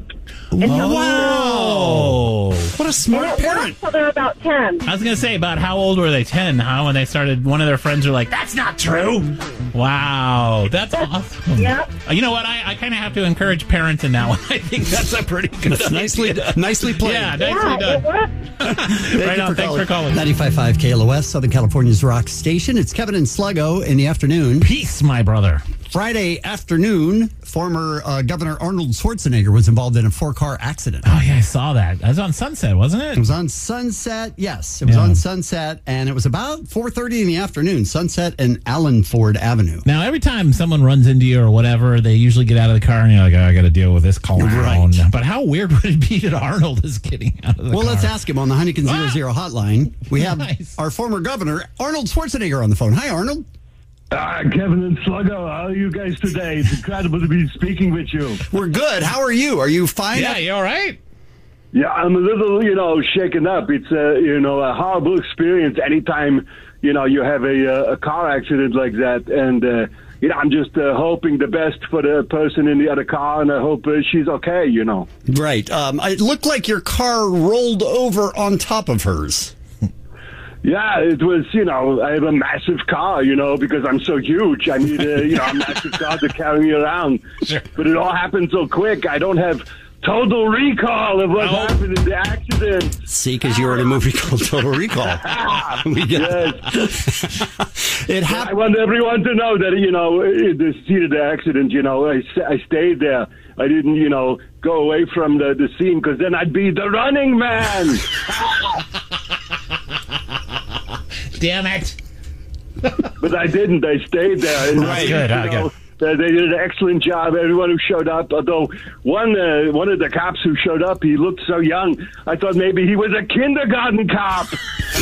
Wow. What a smart parent. So they're about 10. I was going to say, about how old were they? 10, huh? When they started, one of their friends were like, that's not true. Wow. That's awesome. Yeah. You know what? I kind of have to encourage parents in that one. I think that's a pretty good idea. Nicely played. Yeah, nicely done. Right on. Thanks for calling. 95.5 KLOS, Southern California's rock station. It's Kevin and Sluggo in the afternoon. Peace, my brother. Friday afternoon, former Governor Arnold Schwarzenegger was involved in a 4-car accident. Oh, yeah, I saw that. It was on Sunset, wasn't it? It was on Sunset, yes. It was on Sunset, and it was about 4:30 in the afternoon, Sunset and Allen Ford Avenue. Now, every time someone runs into you or whatever, they usually get out of the car and you're like, oh, I got to deal with this clown. Right. But how weird would it be that Arnold is getting out of the car? Well, let's ask him on the Heineken 00 hotline. We have our former governor, Arnold Schwarzenegger, on the phone. Hi, Arnold. Kevin and Sluggo, how are you guys today? It's incredible to be speaking with you. We're good. How are you? Are you fine? Yeah, you all right? Yeah, I'm a little, shaken up. It's a horrible experience anytime, you have a car accident like that. And, I'm just hoping the best for the person in the other car, and I hope she's okay, Right. It looked like your car rolled over on top of hers. Yeah, it was, I have a massive car, because I'm so huge. I need a massive car to carry me around. Sure. But it all happened so quick. I don't have total recall of what happened in the accident. See, because you were in a movie called Total Recall. It happened. I want everyone to know that, in the scene of the accident, I stayed there. I didn't, go away from the scene, because then I'd be the running man. Damn it. But I didn't. I stayed there. And Right. Good. They did an excellent job. Everyone who showed up, although one of the cops who showed up, he looked so young. I thought maybe he was a kindergarten cop.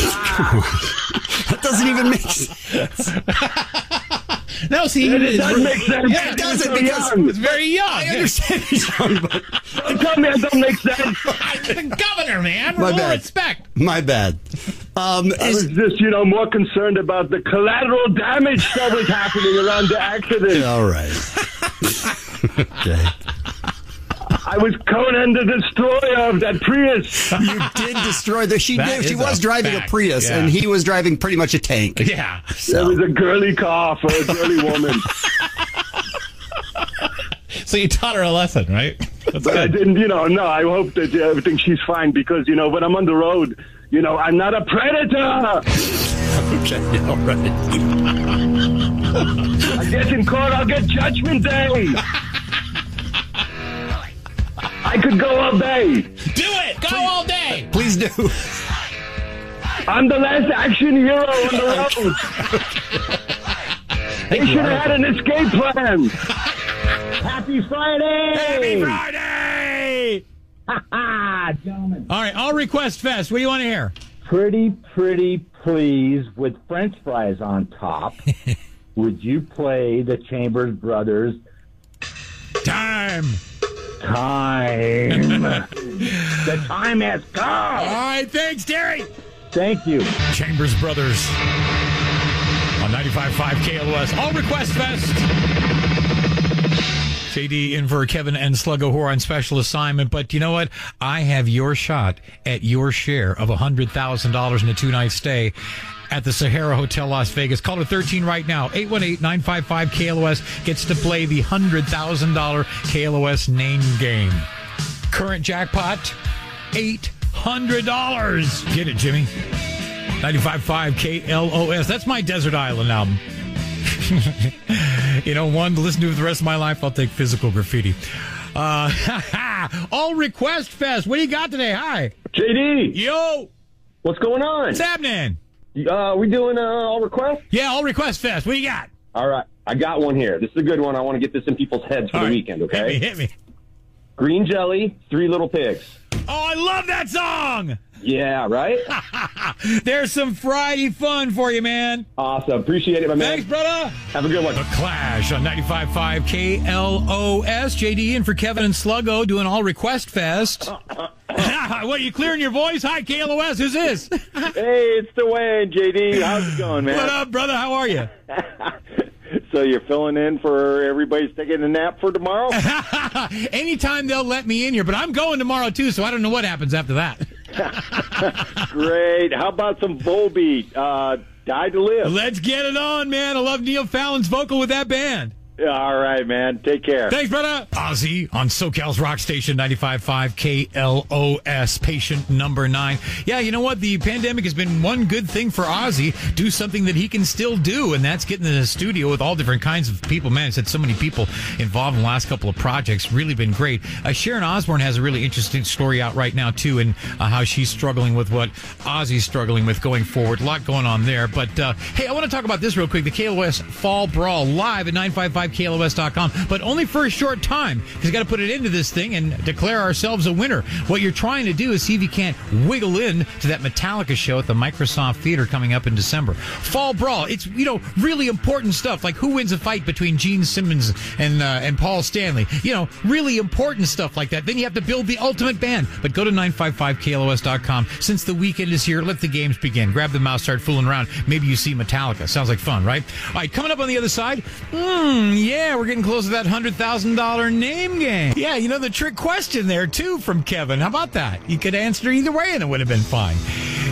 That doesn't even make sense. No, see, it doesn't make sense. Yeah, it doesn't, so because young. It's very young. I understand he's young, but don't tell me it don't make sense. The governor, man. My More bad. respect. My bad. I was just, more concerned about the collateral damage that was happening around the accident. All right. Okay. I was Conan the Destroyer of that Prius. You did destroy the. She That did. She is was a driving fact. a Prius, Yeah. and he was driving pretty much a tank. Yeah. It was a girly car for a girly woman. So you taught her a lesson, right? That's But I good. didn't, no, I hope that everything she's fine because, when I'm on the road, I'm not a predator. Okay. All right. I get in court, I'll get Judgment Day. I could go all day. Do it. Go all day. Please do. I'm the last action hero on the road. They should have had an escape plan. Happy Friday! Happy Friday! Gentlemen. All right, All Request Fest. What do you want to hear? Pretty please with French fries on top. Would you play the Chambers Brothers? Time. The time has come. All right, thanks, Terry. Thank you. Chambers Brothers on 95.5 KLOS. All Request Fest. JD in for Kevin and Sluggo, who are on special assignment. But you know what? I have your shot at your share of $100,000 in a 2-night stay at the Sahara Hotel Las Vegas. Call it 13 right now. 818-955-KLOS gets to play the $100,000 KLOS name game. Current jackpot, $800. Get it, Jimmy. 95.5 KLOS. That's my Desert Island album. One to listen to for the rest of my life, I'll take Physical Graffiti. All Request Fest. What do you got today? Hi. JD. Yo. What's going on? What's happening? We doing All Request? Yeah, All Request Fest. What do you got? All right. I got one here. This is a good one. I want to get this in people's heads for the weekend, okay? Hit me. Green Jelly, Three Little Pigs. Oh, I love that song. Yeah, right? There's some Friday fun for you, man. Awesome. Appreciate it, my man. Thanks, brother. Have a good one. The Clash on 95.5 KLOS. JD in for Kevin and Sluggo doing All Request Fest. What, are you clearing your voice? Hi, KLOS. Who's this? Hey, it's Dwayne, JD. How's it going, man? What up, brother? How are you? So you're filling in for everybody's taking a nap for tomorrow? Anytime they'll let me in here, but I'm going tomorrow, too, so I don't know what happens after that. Great. How about some Volbeat, Die to Live? Let's get it on, man. I love Neil Fallon's vocal with that band. All right, man. Take care. Thanks, brother. Ozzy on SoCal's Rock Station 95.5 KLOS, patient number 9. Yeah, you know what? The pandemic has been one good thing for Ozzy. Do something that he can still do, and that's getting in the studio with all different kinds of people. Man, it's had so many people involved in the last couple of projects. Really been great. Sharon Osbourne has a really interesting story out right now, too, and how she's struggling with what Ozzy's struggling with going forward. A lot going on there. But, hey, I want to talk about this real quick. The KLOS Fall Brawl live at 955 KLOS.com, but only for a short time, because you got to put it into this thing and declare ourselves a winner. What you're trying to do is see if you can't wiggle in to that Metallica show at the Microsoft Theater coming up in December. Fall Brawl, it's, really important stuff, like who wins a fight between Gene Simmons and Paul Stanley. Really important stuff like that. Then you have to build the ultimate band. But go to 955KLOS.com. Since the weekend is here, let the games begin. Grab the mouse, start fooling around. Maybe you see Metallica. Sounds like fun, right? All right, coming up on the other side, yeah, we're getting close to that $100,000 name game. Yeah, the trick question there, too, from Kevin. How about that? You could answer either way, and it would have been fine.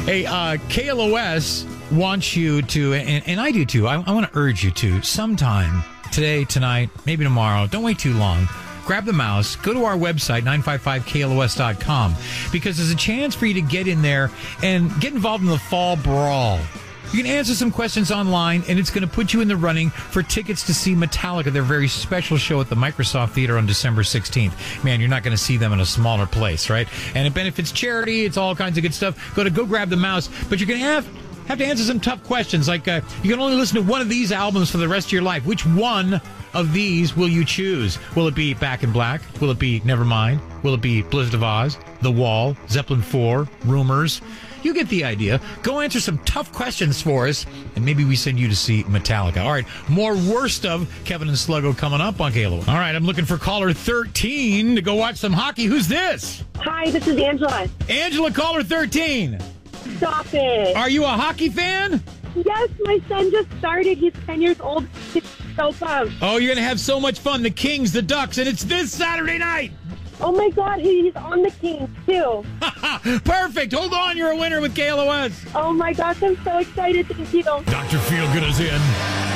Hey, KLOS wants you to, and I do too, I want to urge you to, sometime today, tonight, maybe tomorrow, don't wait too long, grab the mouse, go to our website, 955KLOS.com, because there's a chance for you to get in there and get involved in the Fall Brawl. You can answer some questions online, and it's going to put you in the running for tickets to see Metallica, their very special show at the Microsoft Theater on December 16th. Man, you're not going to see them in a smaller place, right? And it benefits charity. It's all kinds of good stuff. Go grab the mouse. But you're going to have to answer some tough questions, like you can only listen to one of these albums for the rest of your life. Which one of these will you choose? Will it be Back in Black? Will it be Nevermind? Will it be Blizzard of Oz? The Wall? Zeppelin 4? Rumors? You get the idea. Go answer some tough questions for us, and maybe we send you to see Metallica. All right, more Worst of Kevin and Sluggo coming up on KLOS. All right, I'm looking for caller 13 to go watch some hockey. Who's this? Hi, this is Angela. Angela, caller 13. Stop it. Are you a hockey fan? Yes, my son just started. He's 10 years old. He's so pumped. Oh, you're going to have so much fun. The Kings, the Ducks, and it's this Saturday night. Oh, my God. He's on the Kings, too. Perfect. Hold on. You're a winner with KLOS. Oh, my gosh. I'm so excited. Thank you. Dr. Feelgood is in.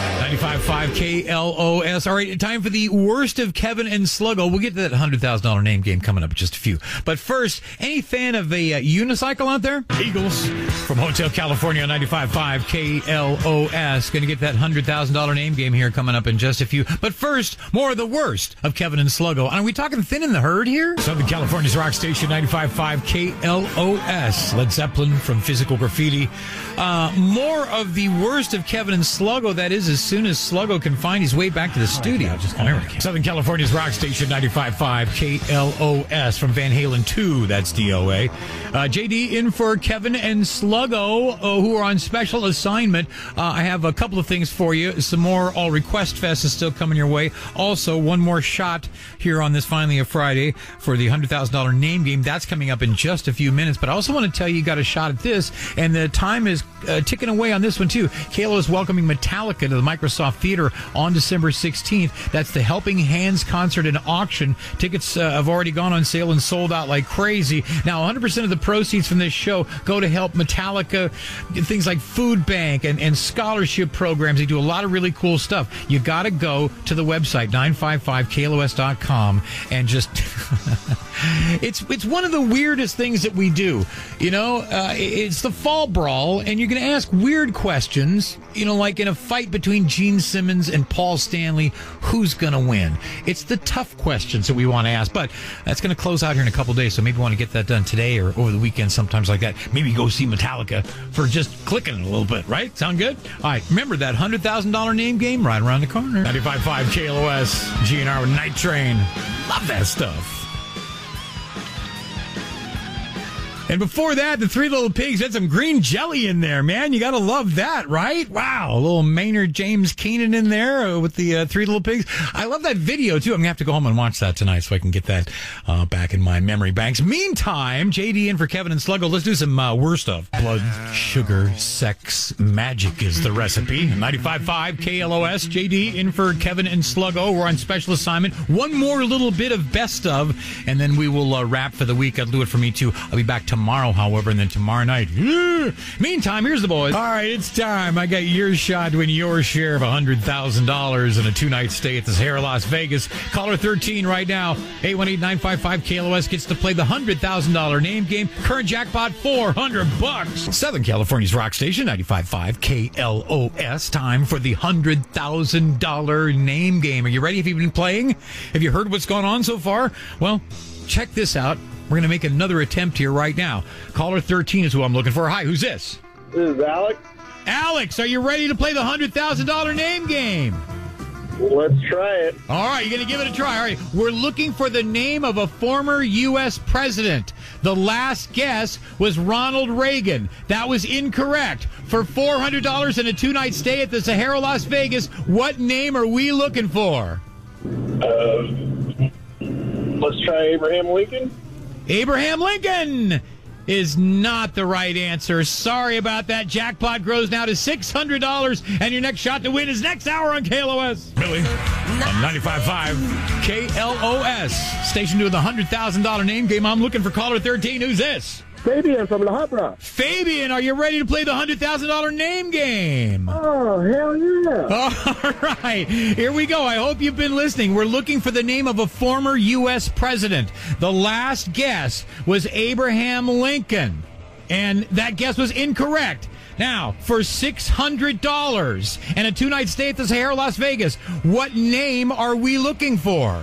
95.5 KLOS. All right, time for the Worst of Kevin and Sluggo. We'll get to that $100,000 name game coming up in just a few. But first, any fan of a unicycle out there? Eagles from Hotel California on 95.5 KLOS. Going to get that $100,000 name game here coming up in just a few. But first, more of the Worst of Kevin and Sluggo. Are we talking thin in the herd here? Southern California's rock station, 95.5 KLOS. Led Zeppelin from Physical Graffiti. More of the Worst of Kevin and Sluggo, that is, as soon as Sluggo can find his way back to the studio. Southern California's rock station, 95.5 KLOS from Van Halen 2, that's DOA. JD in for Kevin and Sluggo, who are on special assignment. I have a couple of things for you. Some more All Request Fest is still coming your way. Also, one more shot here on this Finally a Friday for the $100,000 name game. That's coming up in just a few minutes. But I also want to tell you got a shot at this, and the time is ticking away on this one, too. KLO is welcoming Metallica to the Microsoft Theater on December 16th. That's the Helping Hands concert and auction. Tickets have already gone on sale and sold out like crazy. Now, 100% of the proceeds from this show go to help Metallica, things like food bank and scholarship programs. They do a lot of really cool stuff. You got to go to the website, 955KLOS.com, and just... It's one of the weirdest things that we do. You know, it's the Fall Brawl, and you're going to ask weird questions, you know, like in a fight between Gene Simmons and Paul Stanley, who's going to win? It's the tough questions that we want to ask, but that's going to close out here in a couple days, so maybe you want to get that done today or over the weekend, sometimes like that. Maybe go see Metallica for just clicking a little bit, right? Sound good? All right, remember that $100,000 name game right around the corner. 95.5 KLOS, GNR with Night Train. Love that stuff. And before that, the Three Little Pigs had some green jelly in there, man. You got to love that, right? Wow. A little Maynard James Keenan in there with the Three Little Pigs. I love that video, too. I'm going to have to go home and watch that tonight so I can get that back in my memory banks. Meantime, JD in for Kevin and Sluggo. Let's do some worst of. Blood, sugar, sex, magic is the recipe. 95.5 KLOS. JD in for Kevin and Sluggo. We're on special assignment. One more little bit of best of, and then we will wrap for the week. I'll do it for me, too. I'll be back tomorrow, however, and then tomorrow night. Meantime, here's the boys. All right, it's time. I got your shot to win your share of $100,000 and a two-night stay at the Sahara Las Vegas. Caller 13 right now. 818-955-KLOS gets to play the $100,000 name game. Current jackpot, $400. Southern California's rock station, 95.5 KLOS. Time for the $100,000 name game. Are you ready? Have you been playing? Have you heard what's gone on so far? Well, check this out. We're going to make another attempt here right now. Caller 13 is who I'm looking for. Hi, who's this? This is Alex. Alex, are you ready to play the $100,000 name game? Let's try it. All right, you're going to give it a try. All right, we're looking for the name of a former U.S. president. The last guess was Ronald Reagan. That was incorrect. For $400 and a two-night stay at the Sahara Las Vegas, what name are we looking for? Let's try Abraham Lincoln. Abraham Lincoln is not the right answer. Sorry about that. Jackpot grows now to $600, and your next shot to win is next hour on KLOS. Really? On 95.5 KLOS. Station doing the $100,000 name game. I'm looking for caller 13. Who's this? Fabian from La Habra. Fabian, are you ready to play the $100,000 name game? Oh, hell yeah. All right, here we go. I hope you've been listening. We're looking for the name of a former U.S. president. The last guess was Abraham Lincoln, and that guess was incorrect. Now, for $600 and a 2-night stay at the Sahara, Las Vegas, what name are we looking for?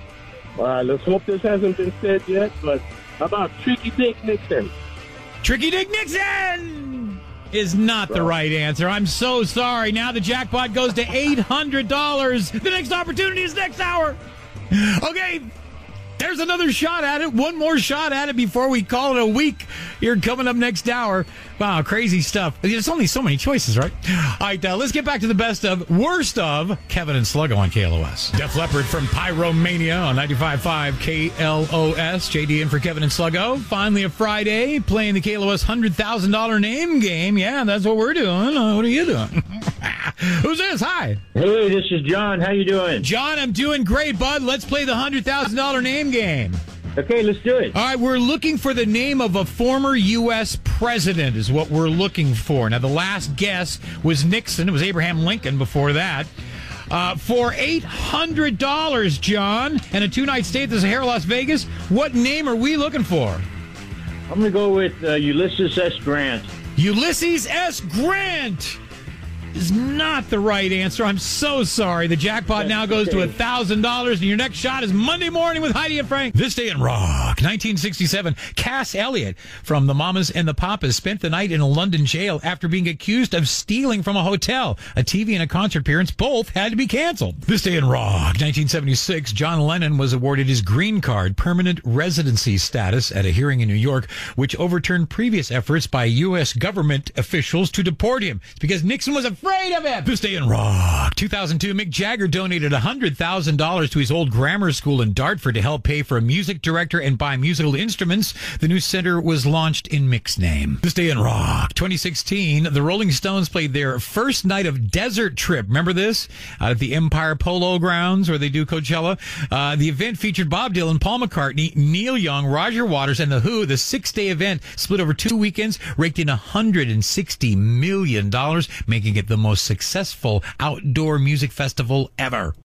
Let's hope this hasn't been said yet, but how about Tricky Dick Nixon? Tricky Dick Nixon is not the right answer. I'm so sorry. Now the jackpot goes to $800. The next opportunity is next hour. Okay, there's another shot at it. One more shot at it before we call it a week. You're coming up next hour. Wow, crazy stuff. There's only so many choices, right? All right, let's get back to the best of, worst of Kevin and Sluggo on KLOS. Def Leppard from Pyromania on 95.5 KLOS. JD in for Kevin and Sluggo. Finally a Friday, playing the KLOS $100,000 name game. Yeah, that's what we're doing. What are you doing? Who's this? Hi. Hey, this is John. How you doing? John, I'm doing great, bud. Let's play the $100,000 name game. Okay, let's do it. All right, we're looking for the name of a former U.S. president is what we're looking for. Now, the last guess was Nixon. It was Abraham Lincoln before that. For $800, John, and a 2-night stay at the Sahara, Las Vegas, what name are we looking for? I'm going to go with Ulysses S. Grant. Ulysses S. Grant is not the right answer. I'm so sorry. The jackpot now goes to $1,000, and your next shot is Monday morning with Heidi and Frank. This Day in Rock, 1967. Cass Elliot from the Mamas and the Papas spent the night in a London jail after being accused of stealing from a hotel. A TV and a concert appearance both had to be canceled. This Day in Rock, 1976. John Lennon was awarded his green card permanent residency status at a hearing in New York, which overturned previous efforts by U.S. government officials to deport him. It's because Nixon was afraid of him. This Day in Rock, 2002. Mick Jagger donated $100,000 to his old grammar school in Dartford to help pay for a music director and buy musical instruments. The new center was launched in Mick's name. This Day in Rock, 2016. The Rolling Stones played their first night of Desert Trip. Remember this? Out at the Empire Polo Grounds where they do Coachella. The event featured Bob Dylan, Paul McCartney, Neil Young, Roger Waters, and The Who. The 6-day event split over 2 weekends, raked in $160 million, making it the most successful outdoor music festival ever.